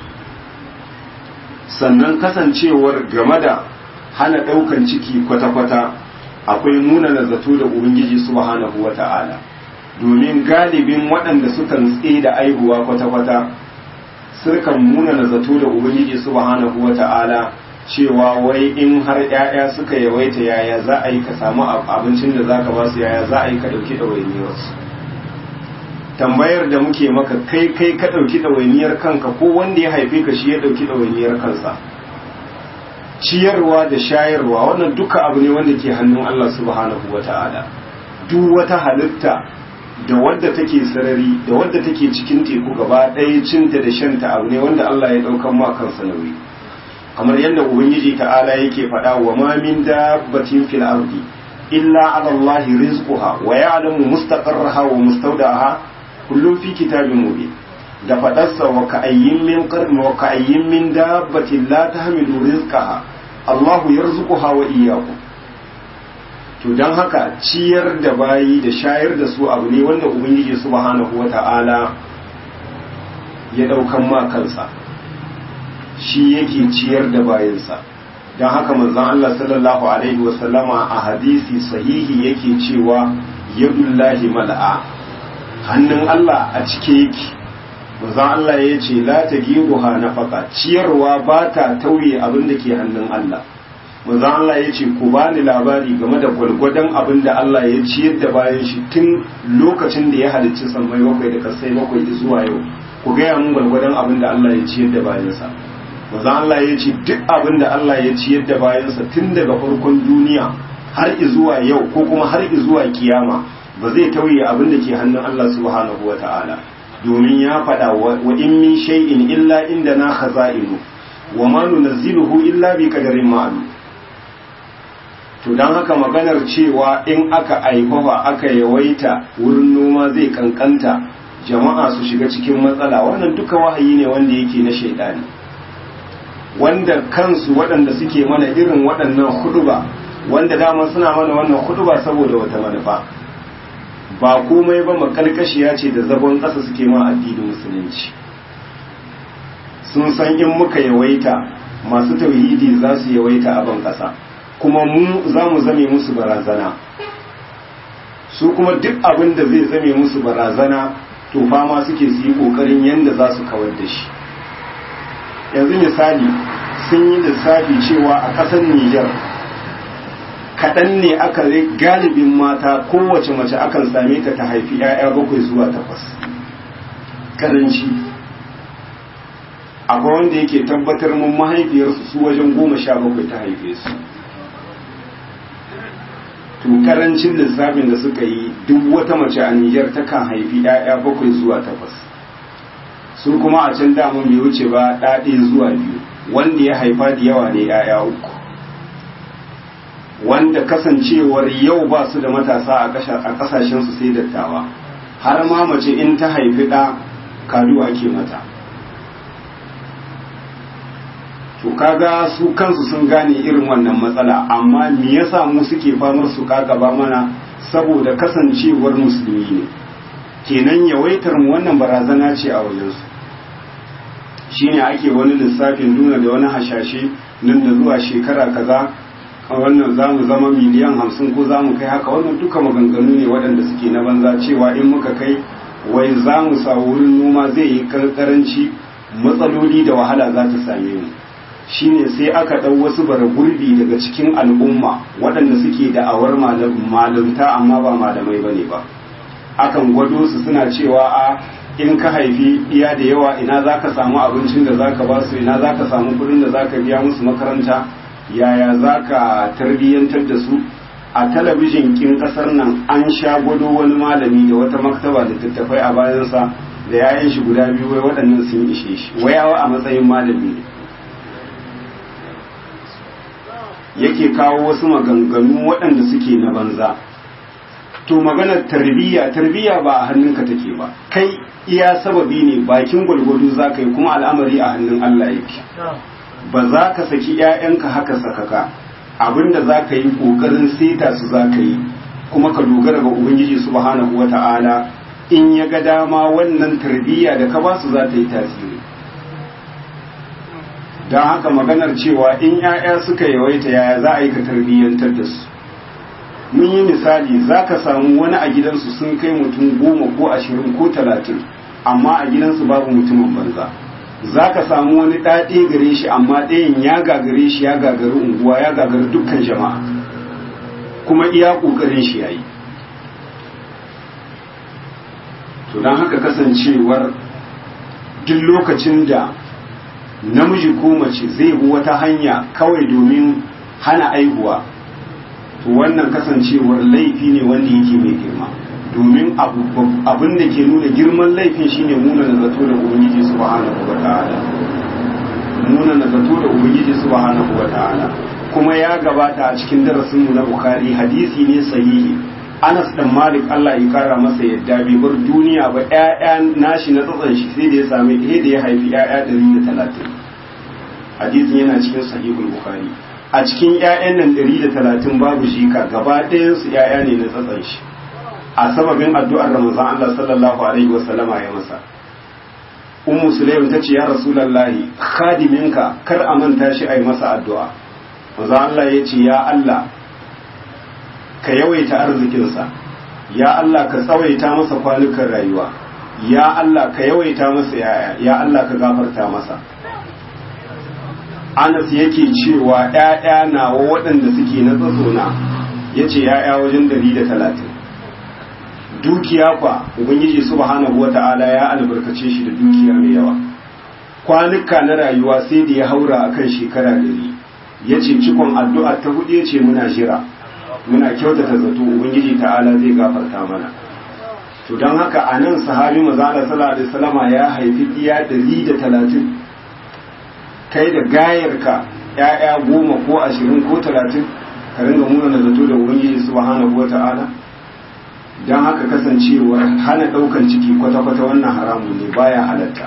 sannan kasancewar game da hana daukan ciki kwata-kwata akwai nuna zato da ubangiji subhanahu wata'ala domin galibin waɗanda sukan tsaye da aihuwa kwata-kwata sukan muna zato da ubangiji subhanahu wata'ala cewa wai in har ƴaƴa suka yawaita yaya za a yi ka samu abincin da zaka ba su yaya za a yi ka dauki ɗawainiyarsu tambayar da muke maka kai kai ka dauki ɗawainiyar kanka ko wanda ya haife ka shi ya dauki ɗawainiyar kansa ciyarwa da shayarwa wannan duka abu ne wanda ke hannun Allah subhanahu wata'ala duk wata halitta da wadda take sarari da wadda take cikin teku gaba ɗaya cinta da shanta abu ne wanda Allah ya ɗaukan ma kansa nauyi kamar yadda ubangiji ta'ala yake faɗa wa ma min dabbatin fil ardi illa ala Allah rizquha wa ya'lamu mustaqarraha wa mustawda'aha kullum fi kitabin mubin da faɗarsa wa ka'ayyin min qarn wa ka'ayyin min dabbatin la tahmilu rizqaha Allahu yarzuquha wa iyyakum to don haka ciyar da bayi da shayar da su abu ne wanda ubangiji subhanahu wata'ala ya daukan ma kansa shi yake ciyar da bayinsa don haka manzon Allah sallallahu alaihi wasallama a hadisi sahihi yake cewa yadullahi mal'a hannun Allah a cike yake manzon Allah ya ce la tagiruha nafaqa ciyarwa ba ta tauye abin da ke hannun Allah manzon Allah ya ce ku bani labari game da gwalgwadon abin da Allah ya ciyar da bayan shi tun lokacin da ya halicci sammai bakwai da kasai bakwai zuwa yau ku gaya mun gwalgwadon abin da Allah ya ciyar da bayansa manzon Allah ya ce duk abin da Allah ya ciyar da bayansa tun daga farkon duniya har zuwa yau ko kuma har zuwa kiyama ba zai tauye abin da ke hannun Allah subhanahu wata'ala domin ya faɗa wa in min shay'in illa indana khaza'inu wa ma nunazziluhu illa bi qadarin ma'lum to don haka maganar cewa in aka aifafa aka yawaita wurin noma zai kankanta jama'a su shiga cikin matsala wannan duka wahayi ne wanda yake na shaidani wanda kansu waɗanda suke mana irin waɗannan huduba wanda dama suna mana wannan huduba saboda wata manufa ba komai ba makalkashiya ce da zagon ƙasa suke ma addinin musulunci sun san in muka yawaita masu tauhidi za su yawaita a ban ƙasa kuma mu za mu zame musu barazana su kuma duk abin da zai zame musu barazana to fama suke su yi kokarin yadda za su kawar da shi yanzu misali sun yi lissafi cewa a ƙasar Nijar kaɗan ne aka galibin mata kowace mace akan same ta ta haifi 'ya'ya bakwai zuwa takwas karanci akwai wanda yake tabbatar mun mahaifiyarsu su wajen goma sha bakwai ta haife su to karancin lissafin da suka yi duk wata mace a Nijar takan haifi 'ya'ya bakwai zuwa takwas su kuma a can damun bai wuce ba ɗaɗe zuwa biyu wanda ya haifa da yawa ne 'ya'ya uku wanda kasancewar yau ba su da matasa a kasashen su sai dattawa har ma mace in ta haifi ɗa kadu ake mata to kaga su kansu sun gane irin wannan matsala amma me yasa mu suke famar su kaga ba mana saboda kasancewar musulmi ne kenan yawaitar mu wannan barazana ce a wajen su shine ake wani lissafin nuna da wani hashashe nan da zuwa shekara kaza wannan zamu zama miliyan hamsin ko zamu kai haka wannan duka maganganu ne waɗanda suke na banza cewa in muka kai wai zamu sa wurin noma zai yi karanci matsaloli da wahala za ta same mu shine sai aka ɗau wasu bara gurbi daga cikin al'umma waɗanda suke da'awar malumta amma ba malamai bane ba, akan gwado su suna cewa a in ka haifi iya da yawa ina za ka samu abincin da za ka ba su, ina za ka samu kudin da za ka biya musu makaranta, yaya za ka tarbiyyantar da su. A talabijin kin kasar nan an sha gwado wani malami da wata maktaba da tattafai a bayansa da yayan shi guda biyu, wai waɗannan sun ishe shi, wayawa a matsayin malami ne yake kawo wasu maganganu waɗanda suke na banza. To maganar tarbiyya tarbiyya ba a hannunka take ba, kai iya sababi ne, bakin gwalgwado za ka yi, kuma al'amari a hannun Allah yake. Ba za ka saki 'ya'yanka haka sakaka, abinda za ka yi ƙoƙarin seta su za ka yi, kuma ka dogara ga Ubangiji subhanahu wa ta'ala, in ya ga dama wannan tarbiyya da ka ba su za ta yi tasiri. Don haka maganar cewa in 'ya'ya suka yawaita yaya za a yi ka tarbiyyantar da su. Mun yi misali, za ka samu wani a gidansu sun kai mutum goma ko ashirin ko talatin, amma a gidansu babu mutumin banza. Za ka samu wani ɗaɗe gare shi, amma ɗayan ya gagare shi, ya gagari unguwa, ya gagari dukkan jama'a, kuma iya ƙoƙarin shi ya yi. To don haka kasancewar duk lokacin da namiji ko mace zai bi wata hanya kawai domin hana aihuwa, to wannan kasancewar laifi ne wanda yake mai girma, domin abin da ke nuna girman laifin shine muna na zato da ubangiji subhanahu wa ta'ala muna na zato da ubangiji subhanahu wa ta'ala kuma ya gabata a cikin darasin mu na Bukhari, hadisi ne sahihi. Anas dan Malik Allah ya kara masa yadda bai bar duniya ba, ƴaƴa nashi na tsatsan shi sai da ya sami sai da ya haifi ƴaƴa ɗari da talatin. Hadisin yana cikin sahihul Bukhari. A cikin ƴaƴan nan ɗari da talatin babu shika, gaba ɗayan su ƴaƴa ne na tsatsan shi, a sababin addu'ar Ramazan Allah sallallahu alaihi wasallama ya masa. Ummu Sulaim ta ce ya Rasulullahi, khadiminka kar a manta shi ai masa addu'a. Manzo Allah ya ce ya Allah ka yawaita arzikinsa, ya Allah ka tsawaita masa kwanukan rayuwa, ya Allah ka yawaita masa yaya, ya Allah ka gafarta masa. Anas yake cewa ‘ya'ya nawa waɗanda suke na tsatsona, ya ce ‘ya'ya wajen ɗari da talatin. Dukiya kwa, Ubangiji subhanahu wa ta'ala ya albarkace shi da dukiya mai yawa. Kwanuka na rayuwa sai da ya haura a kan shekara ɗari, ya ce cikon addu'a ta hudu ya ce muna jira, muna kyautata zato Ubangiji ta'ala zai gafarta mana. To don haka a nan sahabi maza Allah sallallahu alaihi wasallama ya haifi iya ɗari da talatin. Kai da gayarka ‘ya'ya goma ko ashirin ko talatin ka ringa muna na zato da Ubangiji subhanahu wa ta'ala. Don haka kasancewar hana ɗaukan ciki kwata-kwata wannan haramun ne, baya halatta.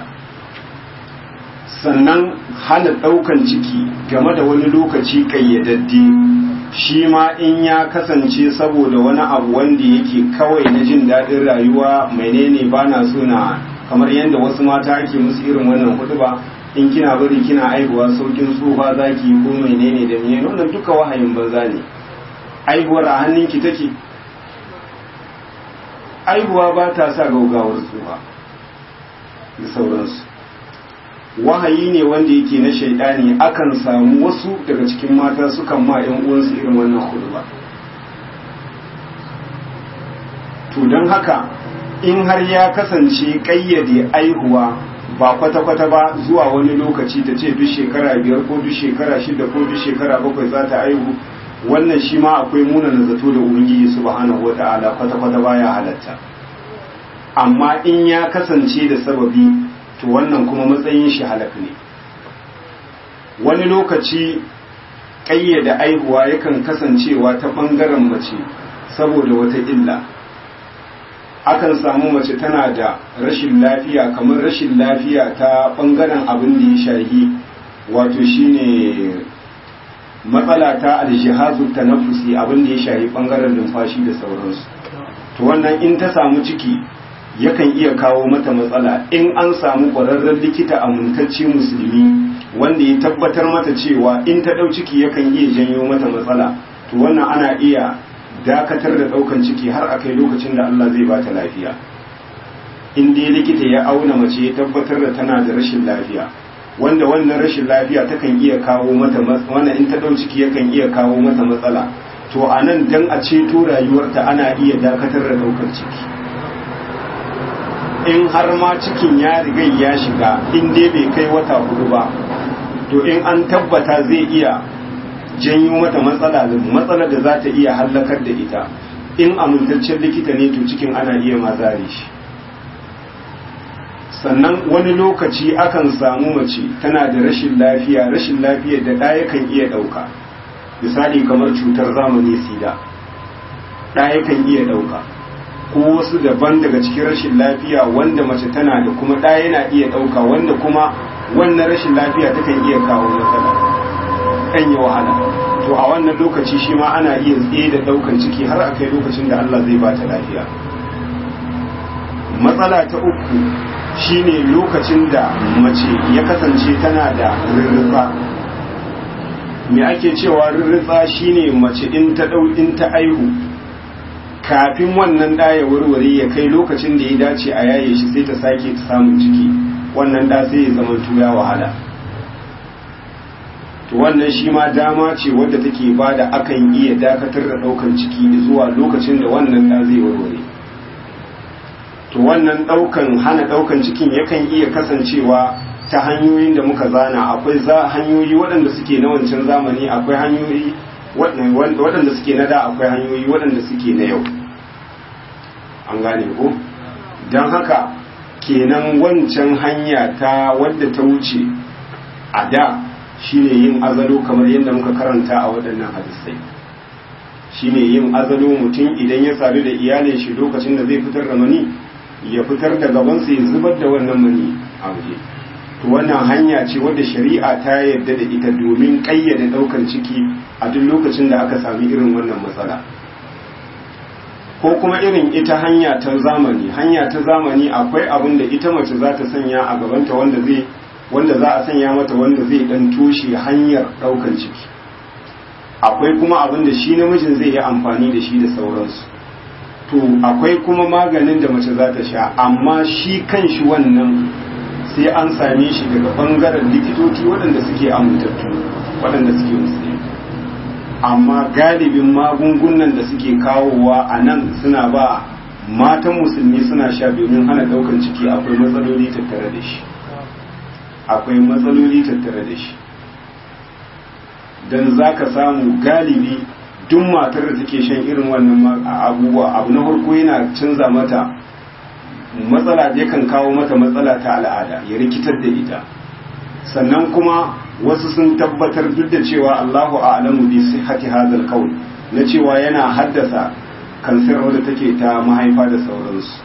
Sannan hana ɗaukan ciki game da wani lokaci ƙayyadadde, shi ma in ya kasance saboda wani abu wanda yake kawai na jin daɗin rayuwa, menene ba na so na, kamar yadda wasu mata ake musu irin wannan hudu ba, in kina bari kina aihuwa saukin tsufa zaki ko menene da menene, wannan duka wahayin banza ne. Aihuwar a hannunki take, aihuwa ba ta sa gaugawar tsufa da sauransu. Wahayi ne wanda yake na shaidani, akan samu wasu daga cikin mata sukan ma ‘yan uwansu irin wannan huduba. To don haka in har ya kasance ƙayyade aihuwa ba kwata-kwata ba zuwa wani lokaci ta ce duk shekara biyar ko duk shekara shida ko duk shekara bakwai za ta aihu, wannan shi ma akwai munana zato da Ubangiji subhanahu wa ta'ala, kwata-kwata baya halatta. Amma in ya kasance da sababi, to wannan kuma matsayin shi halak ne. Wani lokaci ƙayyade aihuwa yakan kasancewa ta ɓangaren mace saboda wata illa. Akan samu mace tana da rashin lafiya, kamar rashin lafiya ta ɓangaren abin da ya shahi, wato shine matsala ta aljihazu tanaffusi, abin da ya shahi ɓangaren numfashi da sauransu. To wannan in ta samu ciki yakan iya kawo mata matsala. In an samu ƙwararren likita amintacce musulmi wanda ya tabbatar mata cewa in ta ɗau ciki yakan iya janyo mata matsala, to wannan ana iya dakatar da ɗaukan ciki har a kai lokacin da Allah zai bata lafiya. In dai likita ya auna mace ya tabbatar da tana da rashin lafiya, wanda wannan rashin lafiya takan iya kawo mata wannan in ta dau ciki yakan iya kawo mata matsala, to anan dan a ceto rayuwarta ana iya dakatar da daukar ciki. In har ma cikin ya riga ya shiga in dai bai kai wata hudu ba, to in an tabbata zai iya janyo mata matsala da matsalar da za ta iya hallakar da ita, in amintaccen likita ne to cikin ana iya mazare shi. Sannan wani lokaci akan samu mace tana da rashin lafiya, rashin lafiyar da ɗaya kan iya ɗauka, misali kamar cutar zamani sida, ɗaya kan iya ɗauka, ko wasu daban daga cikin rashin lafiya wanda mace tana da kuma ɗaya yana iya ɗauka, wanda kuma wannan rashin lafiya takan iya kawo matsala kan yi wahala. To a wannan lokaci shi ma ana iya tsaye da ɗaukan ciki har a kai lokacin da Allah zai ba ta lafiya. Matsala ta uku shine lokacin da mace ya kasance tana da rirrifa. Me ake cewa rirrifa? Shine mace in ta ɗau in ta aihu, kafin wannan ɗa ya warware ya kai lokacin da ya dace a yaye shi sai ta sake samun ciki, wannan ɗa sai ya zama tuya wahala. To wannan shi ma dama ce wadda take bada akan iya dakatar da ɗaukan ciki zuwa lokacin da wannan ɗa zai warware. To wannan ɗaukan hana ɗaukan cikin yakan iya kasancewa ta hanyoyin da muka zana. Akwai za hanyoyi waɗanda suke na wancan zamani, akwai hanyoyi waɗanda suke na da, akwai hanyoyi waɗanda suke na yau. An gane ko? Don haka kenan wancan hanya ta wadda ta wuce a da shine yin azalo, kamar yadda muka karanta a waɗannan hadisai. Shine yin azalo, mutum idan ya sadu da iyalin shi lokacin da zai fitar da mani, ya fitar da gabansa ya zubar da wannan mani a waje. To wannan hanya ce wadda shari'a ta yarda da ita domin kayyade daukar ciki a duk lokacin da aka sami irin wannan matsala. Ko kuma irin ita hanya ta zamani, hanya ta zamani akwai abin da ita mace za ta sanya a gabanta wanda zai wanda za a sanya mata wanda zai dan toshe hanyar daukar ciki. Akwai kuma abin da shi namijin zai yi amfani da shi da sauransu. To akwai kuma maganin da mace za ta sha, amma shi kan shi wannan sai an same shi daga bangaren likitoci waɗanda suke amintattu, waɗanda suke musulmi. Amma galibin magungunan da suke kawowa a nan suna ba matan musulmi suna sha domin hana ɗaukan ciki, akwai matsaloli tattare da shi akwai matsaloli tattare da shi don za ka samu galibi duk matar da take shan irin wannan abubuwa, abu na farko yana canza mata matsala, da yakan kawo mata matsala ta al'ada, ya rikitar da ita. Sannan kuma wasu sun tabbatar, duk da cewa Allahu a'lamu bi sihhati hadhal qawl, na cewa yana haddasa kansar wadda take ta mahaifa da sauransu.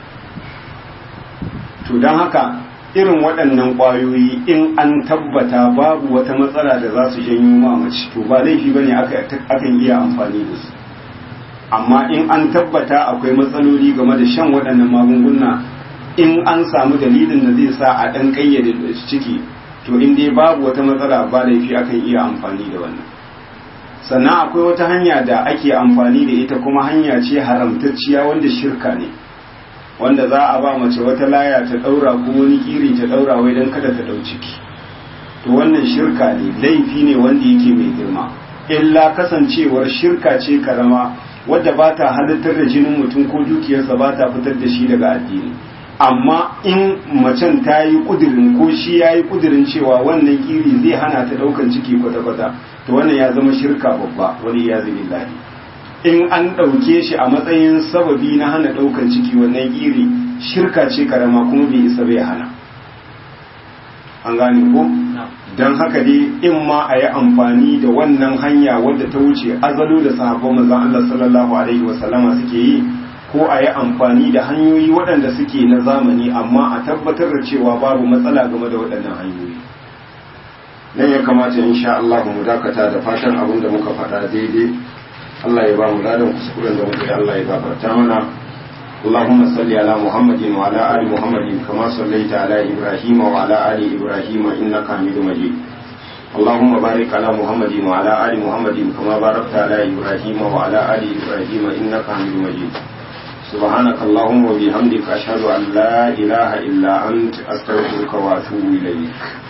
To don haka irin waɗannan ƙwayoyi in an tabbata babu wata matsala da za su janyo mamaci, to ba laifi bane akan iya amfani da su. Amma in an tabbata akwai matsaloli game da shan waɗannan magunguna, in an samu dalilin da zai sa a ɗan ƙayyade ciki, to in dai babu wata matsala ba laifi akan iya amfani da wannan. Sannan akwai wata hanya da ake amfani da ita kuma hanya ce haramtacciya wanda shirka ne, wanda za a ba mace wata laya ta ɗaura ko wani kiri ta ɗaura wai don kada ta ɗau ciki. To wannan shirka ne, laifi ne wanda yake mai girma, illa kasancewar shirka ce karama wadda ba ta halittar da jinin mutum ko dukiyarsa, ba ta fitar da shi daga addini. Amma in macen ta yi kudirin ko shi ya yi kudirin cewa wannan kiri zai hana ta daukan ciki kwata-kwata, to wannan ya zama shirka babba, wani ya zubi lahi. In an ɗauke shi a matsayin sababi na hana daukan ciki, wannan kiri shirka ce karama kuma bai isa bai hana. An gane ko? Don haka dai in ma a yi amfani da wannan hanya wadda ta wuce azalo da sahabban manzon Allah sallallahu alaihi wasallama suke yi, ko a yi amfani da hanyoyi waɗanda suke na zamani, amma a tabbatar da cewa babu matsala game da waɗannan hanyoyi. Nan ya kamata insha Allah mu dakata, da fatan abin da muka faɗa daidai Allah ya ba mu ladan, kuskuren da muka yi Allah ya gafarta mana. اللهم صل على محمد وعلى آل محمد كما صليت على إبراهيم وعلى آل إبراهيم إنك حميد مجيد. اللهم بارك على محمد وعلى آل محمد كما باركت على إبراهيم وعلى آل إبراهيم إنك حميد مجيد. سبحانك اللهم وبحمدك أشهد أن لا إله إلا أنت أستغفرك وأتوب إليك.